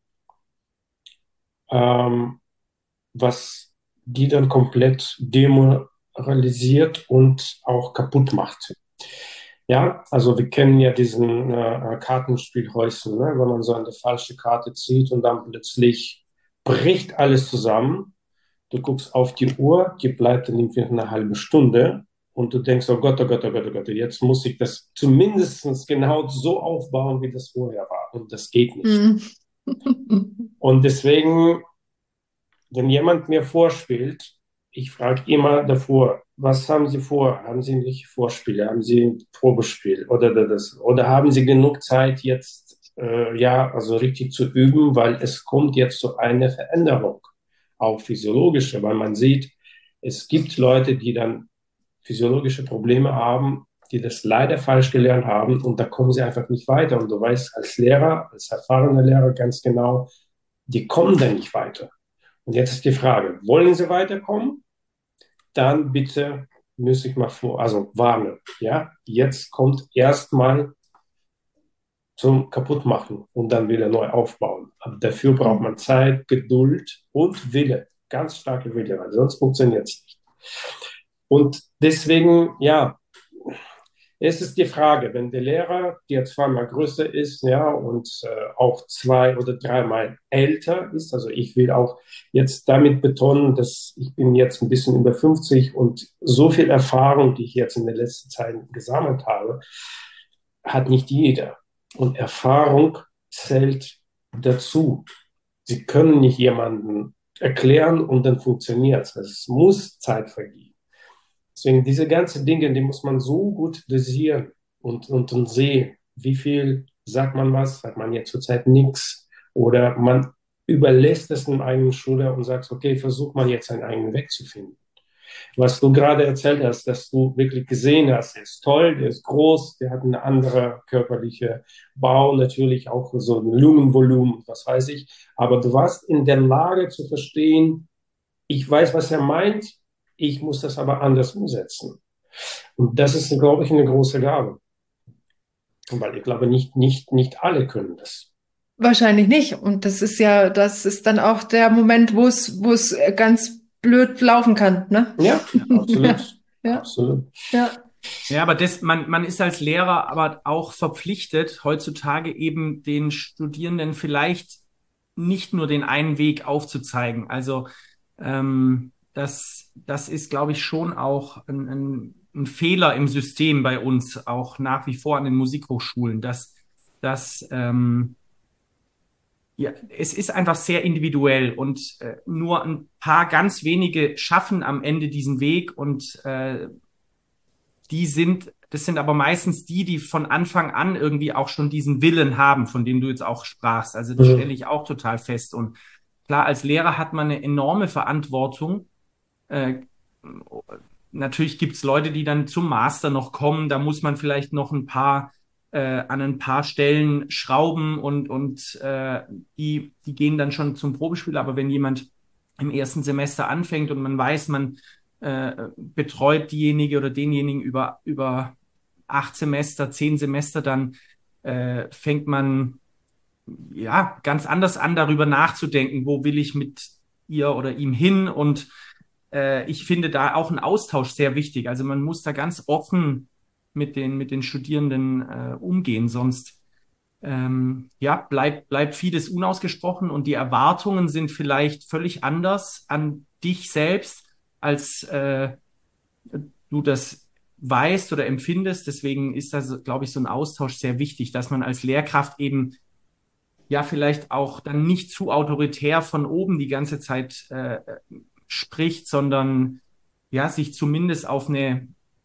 ähm, was die dann komplett demoralisiert und auch kaputt macht. Ja, also wir kennen ja diesen Kartenspielhäuschen, ne? Wenn man so eine falsche Karte zieht und dann plötzlich bricht alles zusammen. Du guckst auf die Uhr, die bleibt dann irgendwie eine halbe Stunde und du denkst, oh Gott, oh Gott, oh Gott, oh Gott, jetzt muss ich das zumindest genau so aufbauen, wie das vorher war. Und das geht nicht. Und deswegen, wenn jemand mir vorspielt, ich frage immer davor, was haben Sie vor? Haben Sie nicht Vorspiele? Haben Sie ein Probespiel? Oder haben Sie genug Zeit jetzt, also richtig zu üben, weil es kommt jetzt so eine Veränderung, auch physiologische, weil man sieht, es gibt Leute, die dann physiologische Probleme haben, die das leider falsch gelernt haben und da kommen sie einfach nicht weiter. Und du weißt als Lehrer, als erfahrener Lehrer ganz genau, die kommen dann nicht weiter. Und jetzt ist die Frage, wollen sie weiterkommen? Dann bitte müsste ich mal warnen. Ja, jetzt kommt erstmal zum Kaputtmachen und dann wieder neu aufbauen. Aber dafür braucht man Zeit, Geduld und Wille. Ganz starke Wille, weil sonst funktioniert es nicht. Und deswegen, ja, es ist die Frage, wenn der Lehrer, der zweimal größer ist, ja, und auch 2 oder 3 Mal älter ist, also ich will auch jetzt damit betonen, dass ich bin jetzt ein bisschen über 50 und so viel Erfahrung, die ich jetzt in der letzten Zeit gesammelt habe, hat nicht jeder. Und Erfahrung zählt dazu. Sie können nicht jemanden erklären und dann funktioniert es. Es muss Zeit vergehen. Deswegen diese ganzen Dinge, die muss man so gut dosieren und sehen, wie viel sagt man jetzt zurzeit nichts oder man überlässt es einem eigenen Schüler und sagt, okay, versuch mal jetzt einen eigenen Weg zu finden. Was du gerade erzählt hast, dass du wirklich gesehen hast, der ist toll, der ist groß, der hat eine andere körperliche Bau, natürlich auch so ein Lungenvolumen, was weiß ich, aber du warst in der Lage zu verstehen, ich weiß, was er meint, ich muss das aber anders umsetzen. Und das ist, glaube ich, eine große Gabe. Weil ich glaube, nicht alle können das. Wahrscheinlich nicht. Und das ist dann auch der Moment, wo es ganz blöd laufen kann, ne? Ja, absolut. Ja. Absolut. Ja. Ja, aber man ist als Lehrer aber auch verpflichtet, heutzutage eben den Studierenden vielleicht nicht nur den einen Weg aufzuzeigen. Also das ist, glaube ich, schon auch ein Fehler im System bei uns, auch nach wie vor an den Musikhochschulen, dass ja, es ist einfach sehr individuell und nur ein paar ganz wenige schaffen am Ende diesen Weg und das sind aber meistens die von Anfang an irgendwie auch schon diesen Willen haben, von dem du jetzt auch sprachst. Also das stelle ich auch total fest. Und klar, als Lehrer hat man eine enorme Verantwortung. Natürlich gibt es Leute, die dann zum Master noch kommen. Da muss man vielleicht noch an ein paar Stellen schrauben und die gehen dann schon zum Probespiel. Aber wenn jemand im ersten Semester anfängt und man weiß, man betreut diejenige oder denjenigen über 8 Semester, 10 Semester, dann fängt man ja ganz anders an, darüber nachzudenken, wo will ich mit ihr oder ihm hin. Und ich finde da auch ein Austausch sehr wichtig. Also man muss da ganz offen mit den Studierenden umgehen, sonst bleibt vieles unausgesprochen und die Erwartungen sind vielleicht völlig anders an dich selbst, als du das weißt oder empfindest. Deswegen ist das, glaube ich, so ein Austausch sehr wichtig, dass man als Lehrkraft eben ja vielleicht auch dann nicht zu autoritär von oben die ganze Zeit spricht, sondern ja sich zumindest auf eine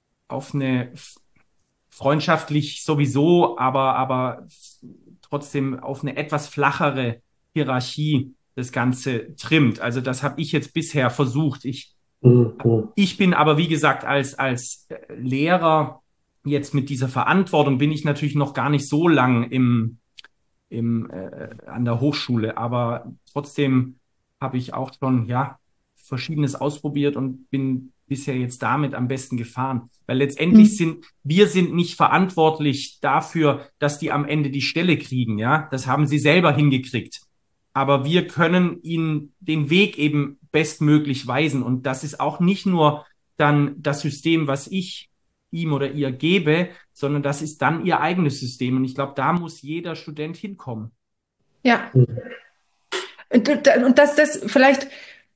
freundschaftlich sowieso, aber trotzdem auf eine etwas flachere Hierarchie das Ganze trimmt. Also das habe ich jetzt bisher versucht. Ich bin aber, wie gesagt, als Lehrer jetzt mit dieser Verantwortung bin ich natürlich noch gar nicht so lang an der Hochschule, aber trotzdem habe ich auch schon, Verschiedenes ausprobiert und bin bisher jetzt damit am besten gefahren. Weil letztendlich sind wir nicht verantwortlich dafür, dass die am Ende die Stelle kriegen, ja. Das haben sie selber hingekriegt. Aber wir können ihnen den Weg eben bestmöglich weisen. Und das ist auch nicht nur dann das System, was ich ihm oder ihr gebe, sondern das ist dann ihr eigenes System. Und ich glaube, da muss jeder Student hinkommen. Ja. Und dass das vielleicht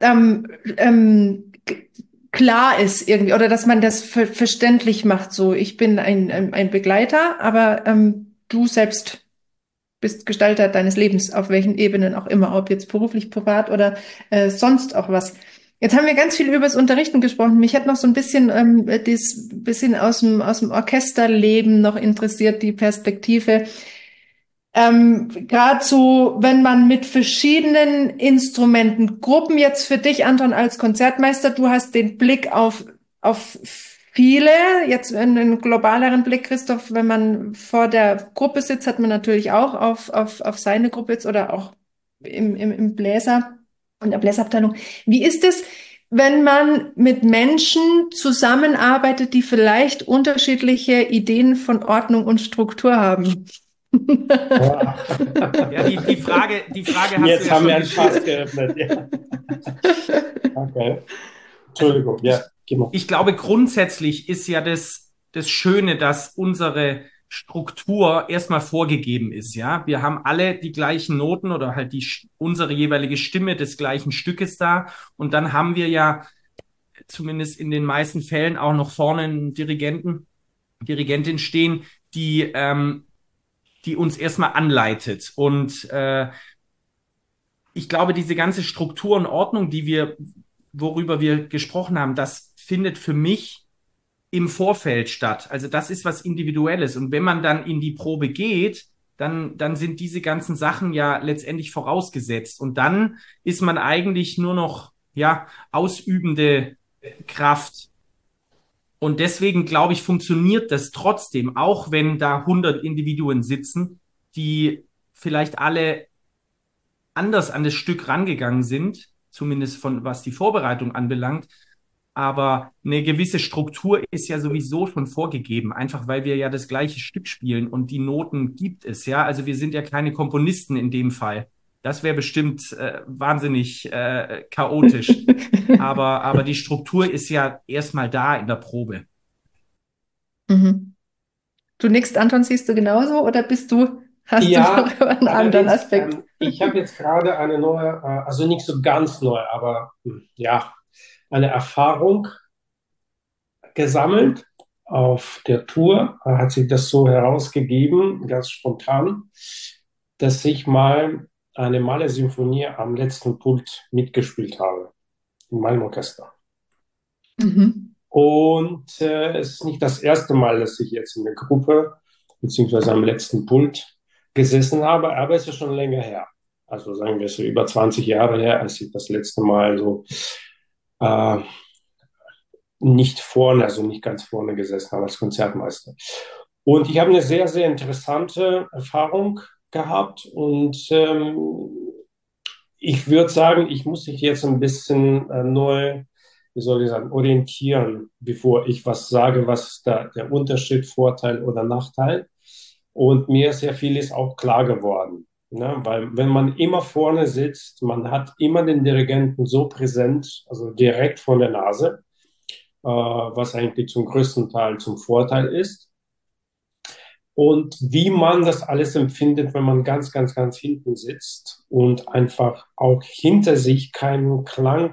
klar ist irgendwie, oder dass man das verständlich macht. So, ich bin ein Begleiter, aber du selbst bist Gestalter deines Lebens, auf welchen Ebenen auch immer, ob jetzt beruflich, privat oder sonst auch was. Jetzt haben wir ganz viel über das Unterrichten gesprochen. Mich hat noch so ein bisschen das bisschen aus dem Orchesterleben noch interessiert, die Perspektive. Gerade so, wenn man mit verschiedenen Instrumenten, Gruppen jetzt für dich, Anton, als Konzertmeister, du hast den Blick auf viele, jetzt einen globaleren Blick, Christoph, wenn man vor der Gruppe sitzt, hat man natürlich auch auf seine Gruppe jetzt oder auch im Bläser und der Bläserabteilung. Wie ist es, wenn man mit Menschen zusammenarbeitet, die vielleicht unterschiedliche Ideen von Ordnung und Struktur haben? Ja, die Frage hast jetzt du ja haben schon wir ein Fass geöffnet. Ja. Okay. Entschuldigung, ja. Ich glaube, grundsätzlich ist ja das Schöne, dass unsere Struktur erstmal vorgegeben ist, ja. Wir haben alle die gleichen Noten oder halt unsere jeweilige Stimme des gleichen Stückes da. Und dann haben wir ja zumindest in den meisten Fällen auch noch vorne einen Dirigentin stehen, die uns erstmal anleitet. Und ich glaube, diese ganze Struktur und Ordnung, worüber wir gesprochen haben, das findet für mich im Vorfeld statt. Also das ist was Individuelles. Und wenn man dann in die Probe geht, dann sind diese ganzen Sachen ja letztendlich vorausgesetzt. Und dann ist man eigentlich nur noch, ja, ausübende Kraft. Und deswegen, glaube ich, funktioniert das trotzdem, auch wenn da 100 Individuen sitzen, die vielleicht alle anders an das Stück rangegangen sind, zumindest von was die Vorbereitung anbelangt. Aber eine gewisse Struktur ist ja sowieso schon vorgegeben, einfach weil wir ja das gleiche Stück spielen und die Noten gibt es, ja. Also wir sind ja keine Komponisten in dem Fall. Das wäre bestimmt wahnsinnig chaotisch. Aber die Struktur ist ja erstmal da in der Probe. Mhm. Du nickst, Anton, siehst du genauso oder hast du noch einen anderen Aspekt? Ich habe jetzt gerade eine neue, also nicht so ganz neu, aber ja, eine Erfahrung gesammelt. Auf der Tour hat sich das so herausgegeben, ganz spontan, dass ich mal eine Mahler-Symphonie am letzten Pult mitgespielt habe, in meinem Orchester. Mhm. Und es ist nicht das erste Mal, dass ich jetzt in der Gruppe beziehungsweise am letzten Pult gesessen habe, aber es ist schon länger her. Also sagen wir so über 20 Jahre her, als ich das letzte Mal so nicht vorne, also nicht ganz vorne gesessen habe als Konzertmeister. Und ich habe eine sehr, sehr interessante Erfahrung gehabt und ich würde sagen, ich muss mich jetzt ein bisschen neu, wie soll ich sagen, orientieren, bevor ich was sage, was ist da der Unterschied, Vorteil oder Nachteil. Und mir ist ja vieles auch klar geworden. Ne? Weil wenn man immer vorne sitzt, man hat immer den Dirigenten so präsent, also direkt vor der Nase, was eigentlich zum größten Teil zum Vorteil ist. Und wie man das alles empfindet, wenn man ganz, ganz, ganz hinten sitzt und einfach auch hinter sich keinen Klang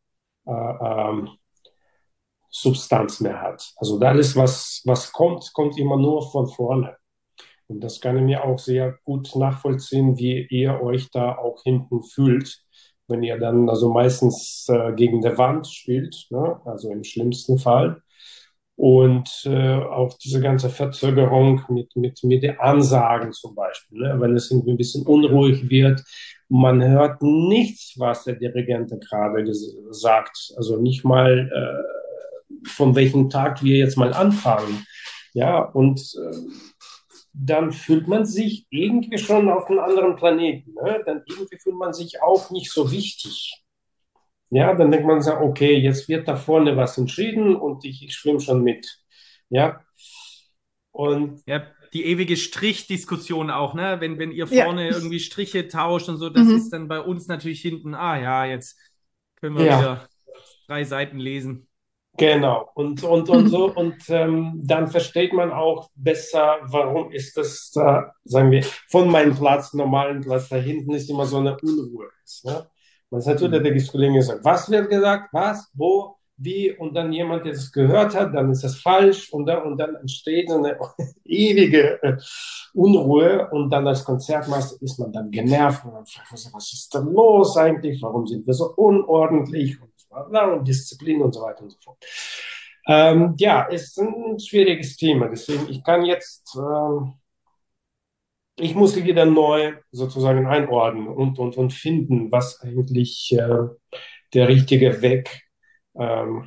Substanz mehr hat. Also alles, was kommt immer nur von vorne. Und das kann ich mir auch sehr gut nachvollziehen, wie ihr euch da auch hinten fühlt, wenn ihr dann also meistens gegen der Wand spielt, ne? Also im schlimmsten Fall. Und auch diese ganze Verzögerung mit den Ansagen zum Beispiel, ne? Wenn es irgendwie ein bisschen unruhig wird, man hört nichts, was der Dirigent gerade sagt. Also nicht mal von welchem Tag wir jetzt mal anfangen. Ja, und dann fühlt man sich irgendwie schon auf einem anderen Planeten. Ne? Dann irgendwie fühlt man sich auch nicht so wichtig. Ja, dann denkt man so, okay, jetzt wird da vorne was entschieden und ich schwimme schon mit. Ja, und Ja, die ewige Strichdiskussion auch, ne? Wenn ihr Ja. vorne irgendwie Striche tauscht und so, das ist Mhm. dann bei uns natürlich hinten, ah ja, jetzt können wir ja, wieder 3 Seiten lesen. genau. Und so. Und dann versteht man auch besser, warum ist das da, sagen wir, von meinem Platz, normalen Platz da hinten ist immer so eine Unruhe ist. Ne? Man ist natürlich Mhm. der Kollege sagt, was wird gesagt, was, wo, wie, und dann jemand, der es gehört hat, dann ist das falsch und dann entsteht so eine ewige Unruhe und dann als Konzertmeister ist man dann genervt und dann fragt man sich, was ist denn los eigentlich, warum sind wir so unordentlich und Disziplin und so weiter und so fort. Ja, ist ein schwieriges Thema. Deswegen, ich kann jetzt, ich muss sie wieder neu sozusagen einordnen und finden, was eigentlich der richtige Weg ähm,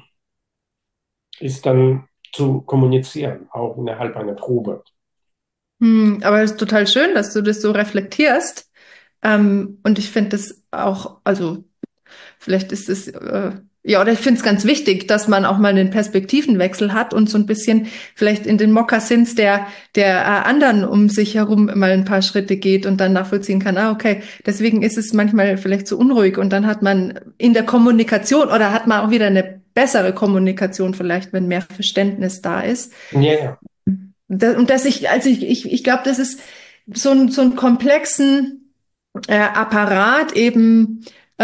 ist, dann zu kommunizieren, auch innerhalb einer Probe. Aber es ist total schön, dass du das so reflektierst. Und ich finde das auch, also vielleicht ist es, ja, oder ich finde es ganz wichtig, dass man auch mal einen Perspektivenwechsel hat und so ein bisschen vielleicht in den Mokassins der anderen um sich herum mal ein paar Schritte geht und dann nachvollziehen kann, ah, okay, deswegen ist es manchmal vielleicht so unruhig und dann hat man in der Kommunikation oder hat man auch wieder eine bessere Kommunikation vielleicht, wenn mehr Verständnis da ist. Ja, ja. Und dass ich glaube, das ist so ein komplexen Apparat eben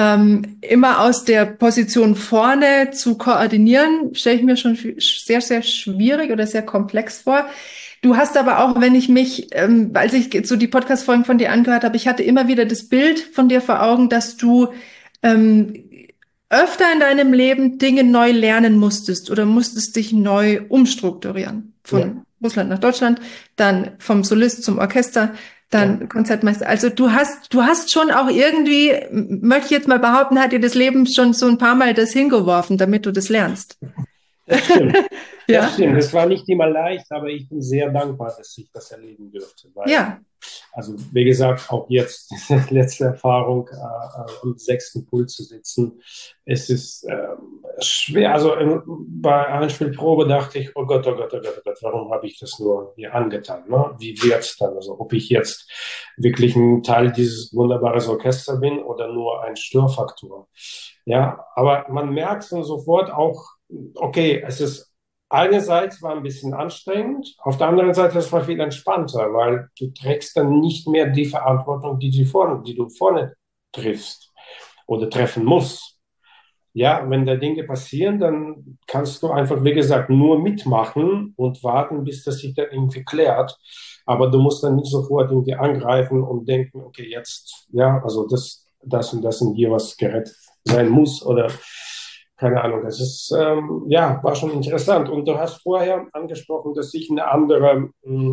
immer aus der Position vorne zu koordinieren, stelle ich mir schon sehr, sehr schwierig oder sehr komplex vor. Du hast aber auch, wenn ich mich, als ich so die Podcast-Folgen von dir angehört habe, ich hatte immer wieder das Bild von dir vor Augen, dass du ähm, öfter in deinem Leben Dinge neu lernen musstest oder musstest dich neu umstrukturieren. Ja, Von Russland nach Deutschland, dann vom Solist zum Orchester, ja. dann Konzertmeister. Also du hast schon auch irgendwie, möchte ich jetzt mal behaupten, hat dir das Leben schon so ein paar Mal das hingeworfen, damit du das lernst. Das stimmt. Das Ja, stimmt. Es war nicht immer leicht, aber ich bin sehr dankbar, dass ich das erleben durfte, weil, ja, also wie gesagt, auch jetzt diese letzte Erfahrung am sechsten Pult zu sitzen, es ist schwer. Also bei Einspielprobe dachte ich, oh Gott, oh Gott, oh Gott, oh Gott, warum habe ich das nur hier angetan? Ne? Wie wird's dann? Also ob ich jetzt wirklich ein Teil dieses wunderbaren Orchesters bin oder nur ein Störfaktor. Ja, aber man merkt dann sofort auch, okay, es ist einerseits war ein bisschen anstrengend, auf der anderen Seite es war viel entspannter, weil du trägst dann nicht mehr die Verantwortung, die du vorne triffst oder treffen musst. Ja, wenn da Dinge passieren, dann kannst du einfach, wie gesagt, nur mitmachen und warten, bis das sich dann irgendwie klärt. Aber du musst dann nicht sofort irgendwie angreifen und denken, okay, jetzt, ja, also das und das und hier was gerettet sein muss oder keine Ahnung. Das ist, ja, war schon interessant. Und du hast vorher angesprochen, dass ich eine andere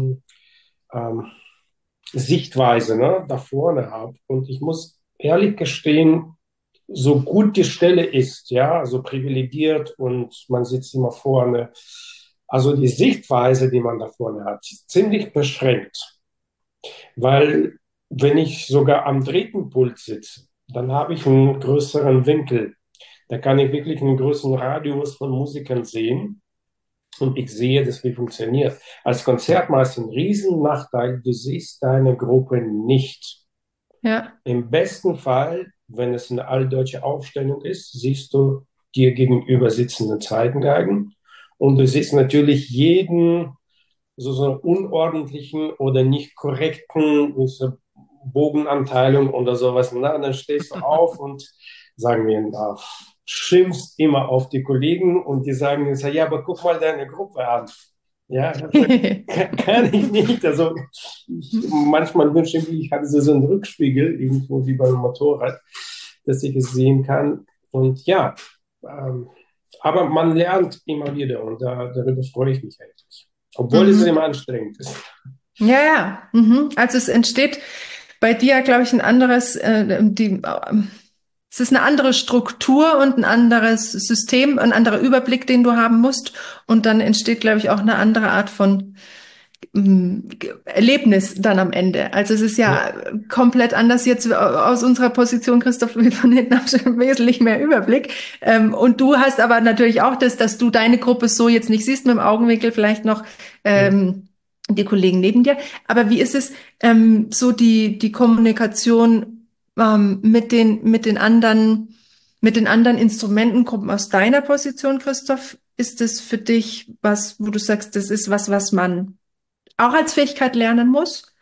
ähm, Sichtweise ne, da vorne habe. Und ich muss ehrlich gestehen, so gut die Stelle ist, ja, so privilegiert und man sitzt immer vorne. Also die Sichtweise, die man da vorne hat, ist ziemlich beschränkt. Weil wenn ich sogar am dritten Pult sitze, dann habe ich einen größeren Winkel. Da kann ich wirklich einen größeren Radius von Musikern sehen und ich sehe, das wie funktioniert. Als Konzertmeister ein Riesennachteil, du siehst deine Gruppe nicht. ja. Im besten Fall, wenn es eine alldeutsche Aufstellung ist, siehst du dir gegenüber sitzenden Zeitengeigen und du siehst natürlich jeden so einen unordentlichen oder nicht korrekten so Bogenanteilung oder sowas. Na, dann stehst du auf und sagen wir, schimpfst immer auf die Kollegen und die sagen jetzt, ja, aber guck mal deine Gruppe an. Ja, kann ich nicht. Also manchmal wünsche ich mir, ich hatte so einen Rückspiegel, irgendwo wie beim Motorrad, dass ich es sehen kann. Und ja, aber man lernt immer wieder und darüber freue ich mich eigentlich. Obwohl es Mhm. immer anstrengend ist. Ja, ja. Mhm. Also es entsteht bei dir, glaube ich, ein anderes, es ist eine andere Struktur und ein anderes System, ein anderer Überblick, den du haben musst. Und dann entsteht, glaube ich, auch eine andere Art von Erlebnis dann am Ende. Also es ist ja komplett anders jetzt aus unserer Position, Christoph, von hinten hast du wesentlich mehr Überblick. Und du hast aber natürlich auch das, dass du deine Gruppe so jetzt nicht siehst, mit dem Augenwinkel vielleicht noch die Kollegen neben dir. Aber wie ist es so die Kommunikation mit den anderen Instrumentengruppen aus deiner Position, Christoph? Ist es für dich was, wo du sagst, das ist was man auch als Fähigkeit lernen muss?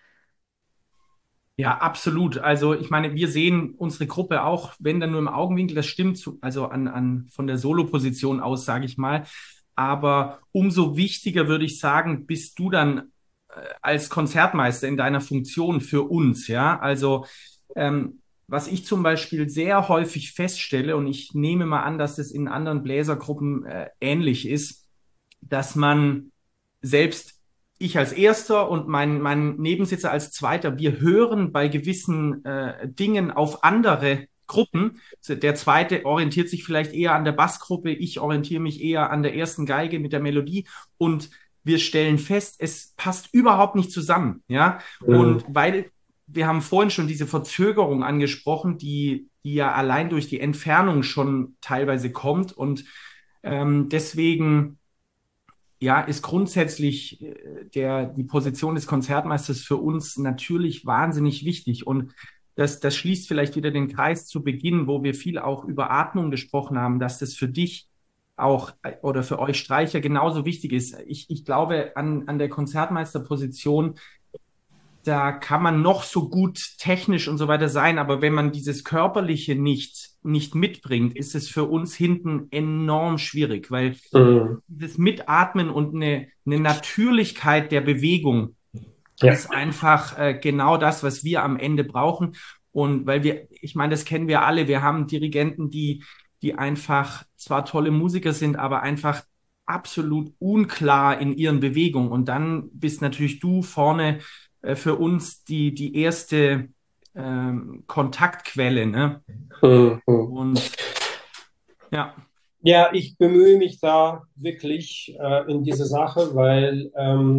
Ja, absolut. Also ich meine, wir sehen unsere Gruppe auch, wenn dann nur im Augenwinkel, das stimmt, also von der Solo-Position aus, sage ich mal. Aber umso wichtiger würde ich sagen, bist du dann als Konzertmeister in deiner Funktion für uns, ja. Also was ich zum Beispiel sehr häufig feststelle, und ich nehme mal an, dass es in anderen Bläsergruppen ähnlich ist, dass man selbst ich als Erster und mein Nebensitzer als Zweiter, wir hören bei gewissen Dingen auf andere Gruppen. Der Zweite orientiert sich vielleicht eher an der Bassgruppe, ich orientiere mich eher an der ersten Geige mit der Melodie und wir stellen fest, es passt überhaupt nicht zusammen, ja. Und weil wir haben vorhin schon diese Verzögerung angesprochen, die ja allein durch die Entfernung schon teilweise kommt und deswegen ja, ist grundsätzlich die Position des Konzertmeisters für uns natürlich wahnsinnig wichtig. Und das schließt vielleicht wieder den Kreis zu Beginn, wo wir viel auch über Atmung gesprochen haben, dass das für dich auch oder für euch Streicher genauso wichtig ist. Ich glaube, an der Konzertmeisterposition, da kann man noch so gut technisch und so weiter sein, aber wenn man dieses Körperliche nicht mitbringt, ist es für uns hinten enorm schwierig, weil das Mitatmen und eine Natürlichkeit der Bewegung ist einfach genau das, was wir am Ende brauchen. Und weil ich meine, das kennen wir alle, wir haben Dirigenten, die einfach zwar tolle Musiker sind, aber einfach absolut unklar in ihren Bewegungen. Und dann bist natürlich du vorne für uns die erste Kontaktquelle, ne? Und ja. Ja, ich bemühe mich da wirklich in diese Sache, weil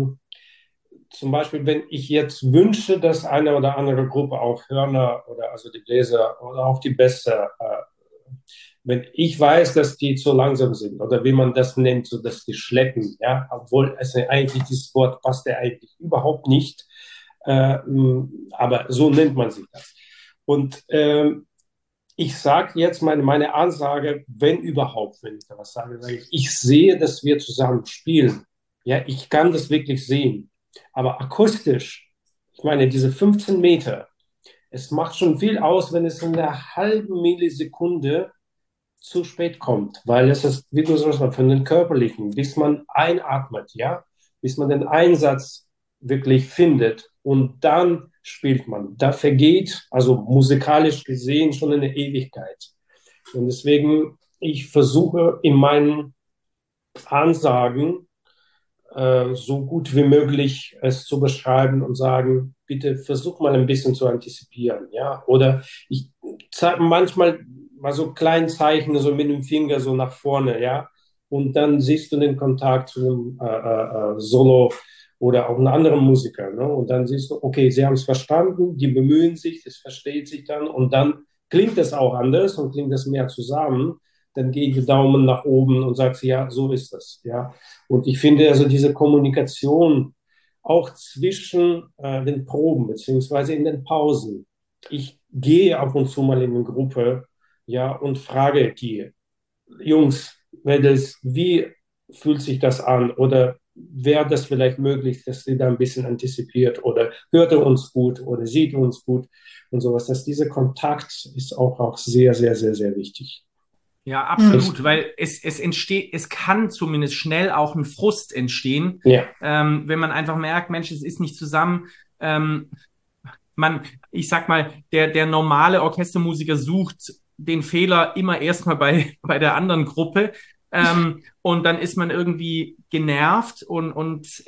zum Beispiel, wenn ich jetzt wünsche, dass eine oder andere Gruppe auch Hörner oder also die Bläser oder auch die Bässe, wenn ich weiß, dass die zu langsam sind oder wie man das nennt, so dass die schleppen, ja, obwohl es eigentlich dieses Wort passt ja eigentlich überhaupt nicht. Aber so nennt man sich das. Und ich sage jetzt meine Ansage, wenn überhaupt, wenn ich da was sage, ich sehe, dass wir zusammen spielen. Ja, ich kann das wirklich sehen. Aber akustisch, ich meine, diese 15 Meter, es macht schon viel aus, wenn es in einer halben Millisekunde zu spät kommt, weil es ist, wie du sagst, von den Körperlichen, bis man einatmet, ja, bis man den Einsatz wirklich findet und dann spielt man. Da vergeht, also musikalisch gesehen, schon eine Ewigkeit. Und deswegen, ich versuche in meinen Ansagen so gut wie möglich es zu beschreiben und sagen, bitte versuch mal ein bisschen zu antizipieren, ja, oder ich zeige manchmal mal so kleinen Zeichen, so mit dem Finger so nach vorne, ja, und dann siehst du den Kontakt zu einem Solo oder auch einen anderen Musiker, ne? Und dann siehst du, okay, sie haben es verstanden, die bemühen sich, es versteht sich dann und dann klingt es auch anders und klingt es mehr zusammen, dann gehen die Daumen nach oben und sagst, ja, so ist das, ja. Und ich finde also diese Kommunikation auch zwischen den Proben beziehungsweise in den Pausen. Ich gehe ab und zu mal in eine Gruppe, ja, und frage die Jungs, wie fühlt sich das an? Oder wäre das vielleicht möglich, dass sie da ein bisschen antizipiert oder hört er uns gut oder sieht uns gut und sowas. Dass dieser Kontakt ist auch sehr, sehr, sehr, sehr wichtig. Ja, absolut, weil es entsteht, es kann zumindest schnell auch ein Frust entstehen, wenn man einfach merkt, Mensch, es ist nicht zusammen. Ich sag mal, der normale Orchestermusiker sucht den Fehler immer erstmal bei der anderen Gruppe und dann ist man irgendwie genervt und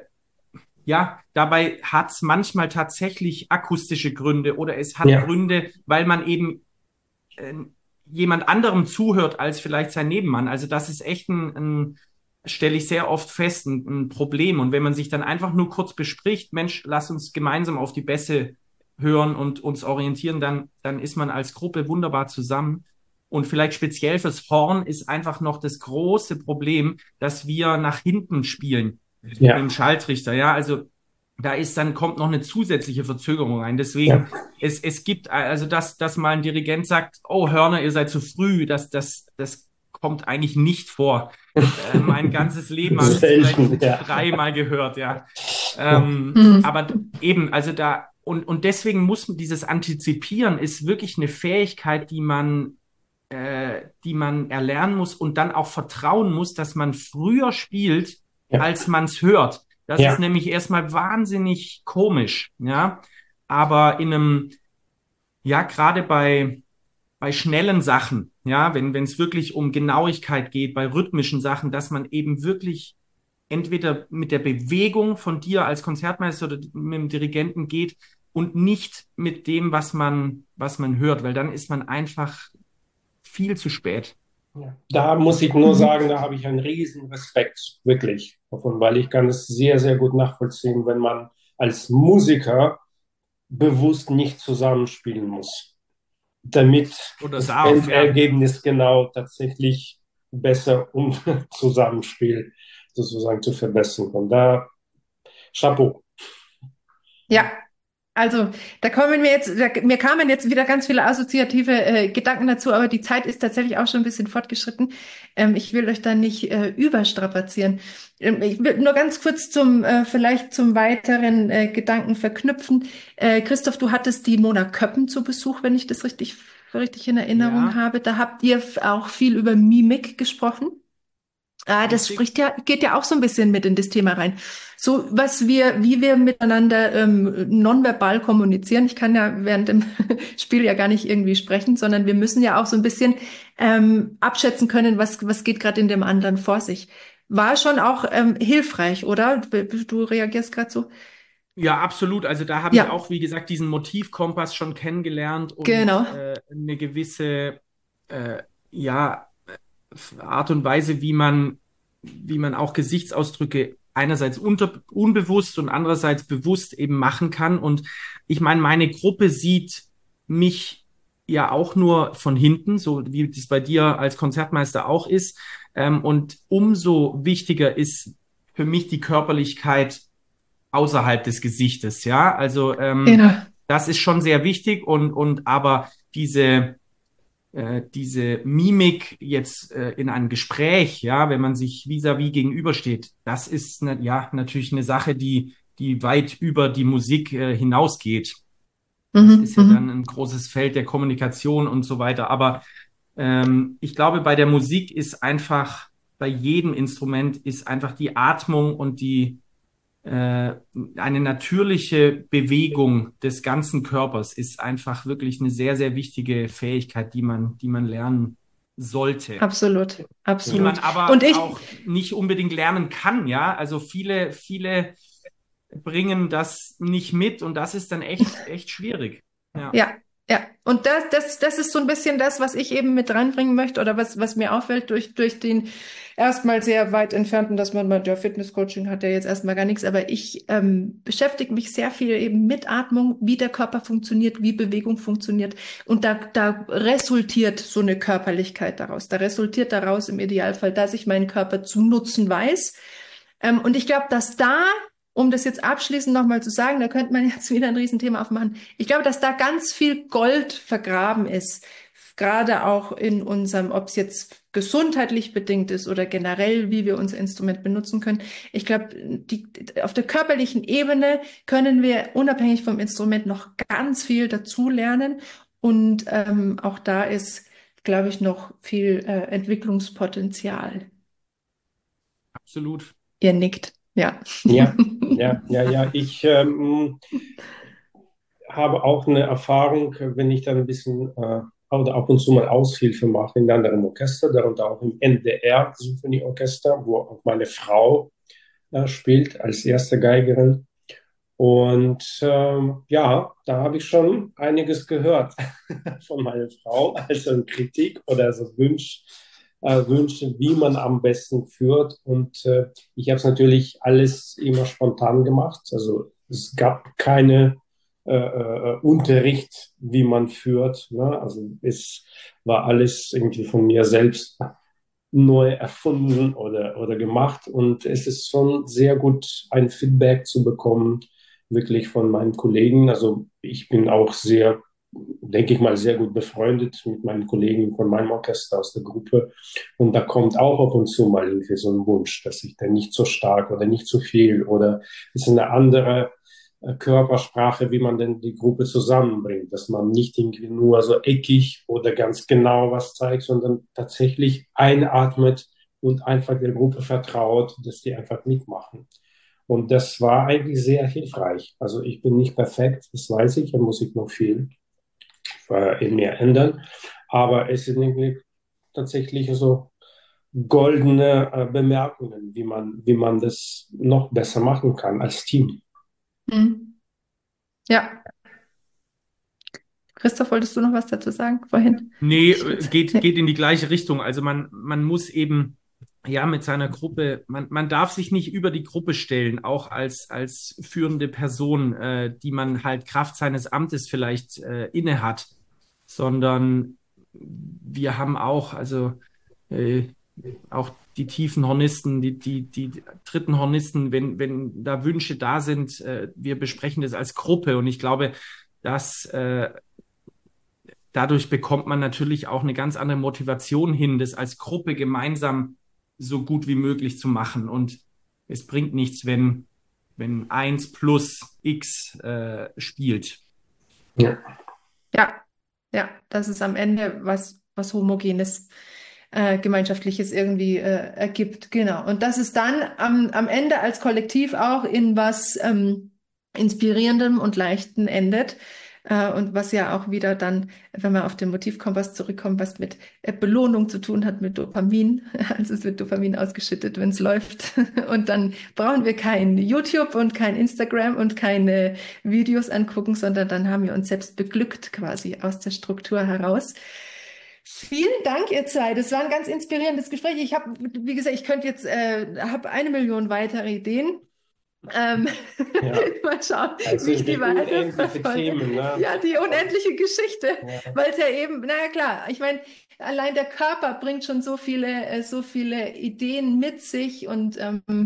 dabei hat es manchmal tatsächlich akustische Gründe oder es hat Gründe, weil man eben jemand anderem zuhört als vielleicht sein Nebenmann. Also das ist echt ein stelle ich sehr oft fest, ein Problem. Und wenn man sich dann einfach nur kurz bespricht, Mensch, lass uns gemeinsam auf die Bässe hören und uns orientieren, dann ist man als Gruppe wunderbar zusammen. Und vielleicht speziell fürs Horn ist einfach noch das große Problem, dass wir nach hinten spielen mit dem Schalltrichter. Ja, also kommt noch eine zusätzliche Verzögerung rein. Deswegen, es gibt, also dass mal ein Dirigent sagt, oh Hörner, ihr seid zu früh, das kommt eigentlich nicht vor. Mein ganzes Leben habe ich es vielleicht dreimal gehört, ja. Aber eben, also und deswegen muss dieses Antizipieren ist wirklich eine Fähigkeit, die man erlernen muss und dann auch vertrauen muss, dass man früher spielt, als man es hört. Das ist nämlich erstmal wahnsinnig komisch, ja. Aber gerade bei schnellen Sachen, ja, wenn es wirklich um Genauigkeit geht, bei rhythmischen Sachen, dass man eben wirklich entweder mit der Bewegung von dir als Konzertmeister oder mit dem Dirigenten geht und nicht mit dem, was man hört, weil dann ist man einfach viel zu spät. Ja. Da muss ich nur sagen, da habe ich einen riesen Respekt, wirklich, davon, weil ich kann es sehr, sehr gut nachvollziehen, wenn man als Musiker bewusst nicht zusammenspielen muss, damit das Endergebnis genau tatsächlich besser und Zusammenspiel sozusagen zu verbessern. Und da Chapeau. Ja, also mir kamen jetzt wieder ganz viele assoziative Gedanken dazu, aber die Zeit ist tatsächlich auch schon ein bisschen fortgeschritten. Ich will euch da nicht überstrapazieren. Ich will nur ganz kurz vielleicht zum weiteren Gedanken verknüpfen. Christoph, du hattest die Mona Köppen zu Besuch, wenn ich das richtig in Erinnerung habe. Da habt ihr auch viel über Mimik gesprochen. Das geht ja auch so ein bisschen mit in das Thema rein. So, wie wir miteinander nonverbal kommunizieren. Ich kann ja während dem Spiel ja gar nicht irgendwie sprechen, sondern wir müssen ja auch so ein bisschen abschätzen können, was geht gerade in dem anderen vor sich. War schon auch hilfreich, oder? Du reagierst gerade so. Ja, absolut. Also da habe ich auch, wie gesagt, diesen Motivkompass schon kennengelernt und eine gewisse Art und Weise, wie man auch Gesichtsausdrücke einerseits unbewusst und andererseits bewusst eben machen kann. Und ich meine, meine Gruppe sieht mich ja auch nur von hinten, so wie das bei dir als Konzertmeister auch ist. Und umso wichtiger ist für mich die Körperlichkeit außerhalb des Gesichtes, ja. Also das ist schon sehr wichtig aber diese Mimik jetzt in einem Gespräch, ja, wenn man sich vis-à-vis gegenübersteht, das ist natürlich eine Sache, die weit über die Musik hinausgeht. Das ist ja dann ein großes Feld der Kommunikation und so weiter. Aber ich glaube, bei der Musik ist einfach, bei jedem Instrument ist einfach die Atmung und eine natürliche Bewegung des ganzen Körpers ist einfach wirklich eine sehr, sehr wichtige Fähigkeit, die man lernen sollte. Absolut, absolut. Die man aber auch nicht unbedingt lernen kann, ja. Also viele bringen das nicht mit und das ist dann echt schwierig. Ja. Und das ist so ein bisschen das, was ich eben mit reinbringen möchte oder was mir auffällt durch den erstmal sehr weit entfernten, dass man mal, ja, Fitnesscoaching hat ja jetzt erstmal gar nichts, aber ich beschäftige mich sehr viel eben mit Atmung, wie der Körper funktioniert, wie Bewegung funktioniert und da resultiert so eine Körperlichkeit daraus. Da resultiert daraus im Idealfall, dass ich meinen Körper zu nutzen weiß. Und ich glaube, dass um das jetzt abschließend nochmal zu sagen, da könnte man jetzt wieder ein Riesenthema aufmachen. Ich glaube, dass da ganz viel Gold vergraben ist, gerade auch in unserem, ob es jetzt gesundheitlich bedingt ist oder generell, wie wir unser Instrument benutzen können. Ich glaube, auf der körperlichen Ebene können wir unabhängig vom Instrument noch ganz viel dazu lernen. Und auch da ist, glaube ich, noch viel Entwicklungspotenzial. Absolut. Ihr nickt. Ja. Ich habe auch eine Erfahrung, wenn ich dann ein bisschen oder ab und zu mal Aushilfe mache in anderen Orchester, darunter auch im NDR-Symphonieorchester, wo auch meine Frau spielt als erste Geigerin. Und da habe ich schon einiges gehört von meiner Frau, also Kritik oder so Wunsch, Wünsche, wie man am besten führt. Und ich habe es natürlich alles immer spontan gemacht. Also es gab keine Unterricht, wie man führt. Ne? Also es war alles irgendwie von mir selbst neu erfunden oder gemacht. Und es ist schon sehr gut, ein Feedback zu bekommen, wirklich von meinen Kollegen. Also ich bin auch sehr, denke ich mal, sehr gut befreundet mit meinen Kollegen von meinem Orchester aus der Gruppe. Und da kommt auch ab und zu mal irgendwie so ein Wunsch, dass ich dann nicht so stark oder nicht so viel oder es ist eine andere Körpersprache, wie man denn die Gruppe zusammenbringt, dass man nicht irgendwie nur so eckig oder ganz genau was zeigt, sondern tatsächlich einatmet und einfach der Gruppe vertraut, dass die einfach mitmachen. Und das war eigentlich sehr hilfreich. Also ich bin nicht perfekt, das weiß ich, da muss ich noch viel in mir ändern. Aber es sind irgendwie tatsächlich so goldene Bemerkungen, wie man das noch besser machen kann als Team. Mhm. Ja, Christoph, wolltest du noch was dazu sagen vorhin? Nee, Ich würde, geht in die gleiche Richtung. Also man muss eben, ja, mit seiner Gruppe, man darf sich nicht über die Gruppe stellen, auch als führende Person, die man halt Kraft seines Amtes vielleicht inne hat, sondern wir haben auch, also äh, auch die tiefen Hornisten, die dritten Hornisten, wenn da Wünsche da sind, wir besprechen das als Gruppe und ich glaube, dass dadurch bekommt man natürlich auch eine ganz andere Motivation hin, das als Gruppe gemeinsam so gut wie möglich zu machen. Und es bringt nichts, wenn 1 plus X spielt. Ja. ja, ja, dass es am Ende was Homogenes, Gemeinschaftliches irgendwie ergibt. Genau. Und dass es dann am Ende als Kollektiv auch in was Inspirierendem und Leichten endet. Und was ja auch wieder dann, wenn man auf den Motivkompass zurückkommt, was mit Belohnung zu tun hat, mit Dopamin. Also es wird Dopamin ausgeschüttet, wenn es läuft. Und dann brauchen wir kein YouTube und kein Instagram und keine Videos angucken, sondern dann haben wir uns selbst beglückt quasi aus der Struktur heraus. Vielen Dank, ihr zwei. Das war ein ganz inspirierendes Gespräch. Ich habe, wie gesagt, ich könnte jetzt, habe 1 Million weitere Ideen. Ähm, Ja. mal schauen, Also wie ich die weiter unendliche verfolge. Themen, ne? Ja, die unendliche Geschichte, Ja. weil es ja eben, naja klar, ich meine, allein der Körper bringt schon so viele Ideen mit sich und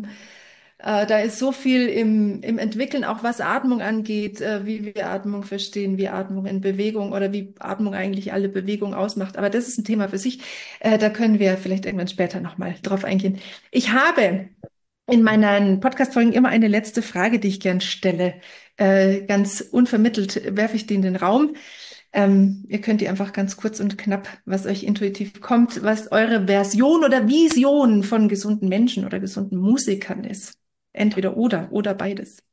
da ist so viel im Entwickeln, auch was Atmung angeht, wie wir Atmung verstehen, wie Atmung in Bewegung oder wie Atmung eigentlich alle Bewegung ausmacht. Aber das ist ein Thema für sich. Da können wir vielleicht irgendwann später nochmal drauf eingehen. Ich habe in meinen Podcast-Folgen immer eine letzte Frage, die ich gern stelle. Ganz unvermittelt werfe ich die in den Raum. Ihr könnt die einfach ganz kurz und knapp, was euch intuitiv kommt, was eure Version oder Vision von gesunden Menschen oder gesunden Musikern ist. Entweder oder beides.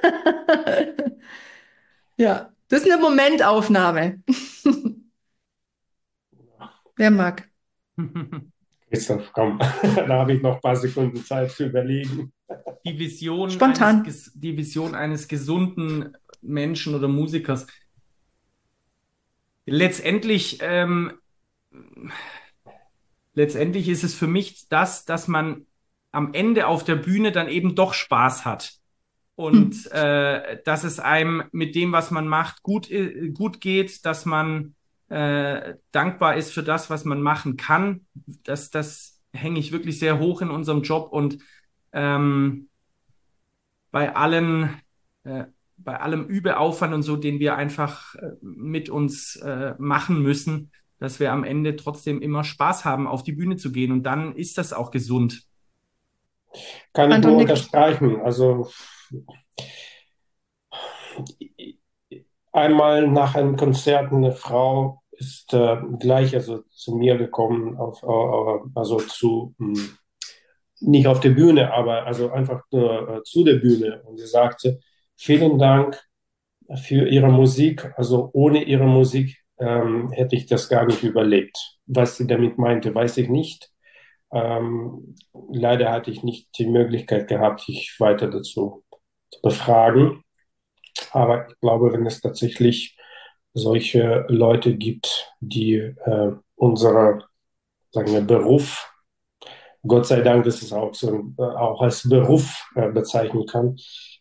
Ja, das ist eine Momentaufnahme. Wer mag? Christoph, komm, da habe ich noch ein paar Sekunden Zeit zu überlegen. Spontan. Die Vision eines gesunden Menschen oder Musikers. Letztendlich ist es für mich das, dass man am Ende auf der Bühne dann eben doch Spaß hat. Und dass es einem mit dem, was man macht, gut geht, dass man dankbar ist für das, was man machen kann. Das hänge ich wirklich sehr hoch in unserem Job und ähm, bei allen, bei allem Übeaufwand und so, den wir einfach mit uns machen müssen, dass wir am Ende trotzdem immer Spaß haben, auf die Bühne zu gehen. Und dann ist das auch gesund. Kann ich nur Anton nickt. unterstreichen. Also einmal nach einem Konzert eine Frau ist gleich also zu mir gekommen, also nicht auf der Bühne, aber also einfach nur zu der Bühne. Und sie sagte, vielen Dank für Ihre Musik. Also ohne Ihre Musik hätte ich das gar nicht überlebt. Was sie damit meinte, weiß ich nicht. Leider hatte ich nicht die Möglichkeit gehabt, dich weiter dazu zu befragen. Aber ich glaube, wenn es tatsächlich solche Leute gibt, die unsere sagen wir, Beruf. Gott sei Dank, dass es auch auch als Beruf bezeichnen kann.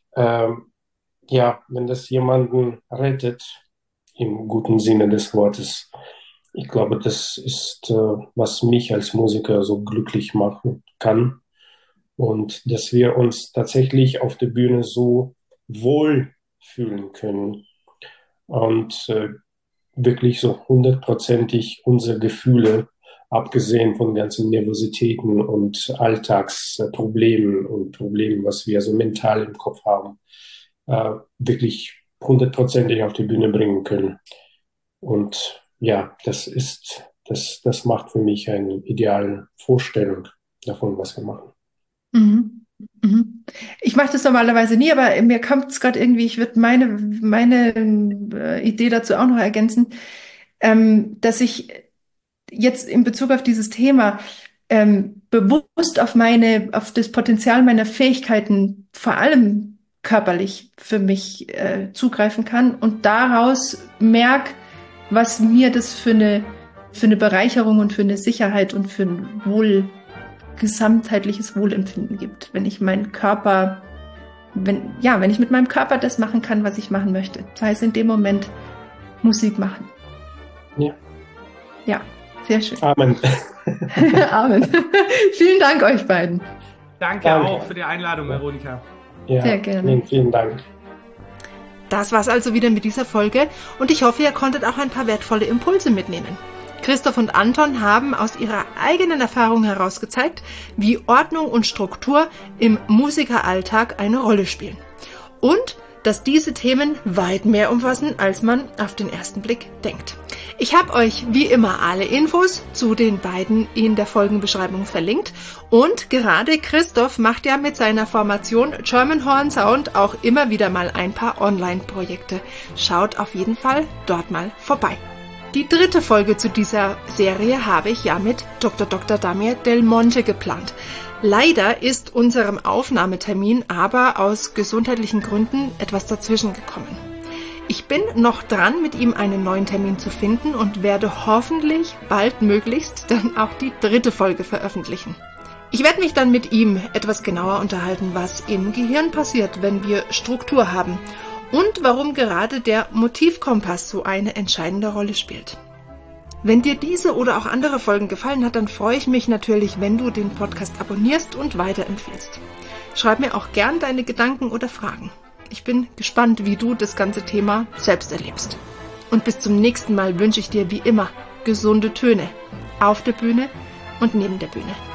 Ja, wenn das jemanden rettet, im guten Sinne des Wortes, ich glaube, das ist, was mich als Musiker so glücklich machen kann. Und dass wir uns tatsächlich auf der Bühne so wohl fühlen können und wirklich so 100%ig unsere Gefühle, abgesehen von ganzen Nervositäten und Alltagsproblemen und Problemen, was wir so mental im Kopf haben, wirklich 100%ig auf die Bühne bringen können. Und ja, das macht für mich eine ideale Vorstellung davon, was wir machen. Mhm. Mhm. Ich mache das normalerweise nie, aber mir kommt es gerade irgendwie, ich würde meine Idee dazu auch noch ergänzen, dass ich jetzt in Bezug auf dieses Thema bewusst auf das Potenzial meiner Fähigkeiten, vor allem körperlich, für mich zugreifen kann und daraus merke, was mir das für eine Bereicherung und für eine Sicherheit und für ein gesamtheitliches Wohlempfinden gibt, wenn ich meinen Körper, wenn ich mit meinem Körper das machen kann, was ich machen möchte. Das heißt, in dem Moment Musik machen. Ja. Ja, sehr schön. Amen. Amen. Vielen Dank euch beiden. Danke auch für die Einladung, Veronika. Ja, sehr gerne. Vielen Dank. Das war's also wieder mit dieser Folge und ich hoffe, ihr konntet auch ein paar wertvolle Impulse mitnehmen. Christoph und Anton haben aus ihrer eigenen Erfahrung heraus gezeigt, wie Ordnung und Struktur im Musikeralltag eine Rolle spielen. Und dass diese Themen weit mehr umfassen, als man auf den ersten Blick denkt. Ich habe euch wie immer alle Infos zu den beiden in der Folgenbeschreibung verlinkt. Und gerade Christoph macht ja mit seiner Formation German Horn Sound auch immer wieder mal ein paar Online-Projekte. Schaut auf jeden Fall dort mal vorbei. Die 3. Folge zu dieser Serie habe ich ja mit Dr. Damir Del Monte geplant. Leider ist unserem Aufnahmetermin aber aus gesundheitlichen Gründen etwas dazwischen gekommen. Ich bin noch dran, mit ihm einen neuen Termin zu finden und werde hoffentlich baldmöglichst dann auch die 3. Folge veröffentlichen. Ich werde mich dann mit ihm etwas genauer unterhalten, was im Gehirn passiert, wenn wir Struktur haben. Und warum gerade der Motivkompass so eine entscheidende Rolle spielt. Wenn dir diese oder auch andere Folgen gefallen hat, dann freue ich mich natürlich, wenn du den Podcast abonnierst und weiterempfiehlst. Schreib mir auch gern deine Gedanken oder Fragen. Ich bin gespannt, wie du das ganze Thema selbst erlebst. Und bis zum nächsten Mal wünsche ich dir wie immer gesunde Töne auf der Bühne und neben der Bühne.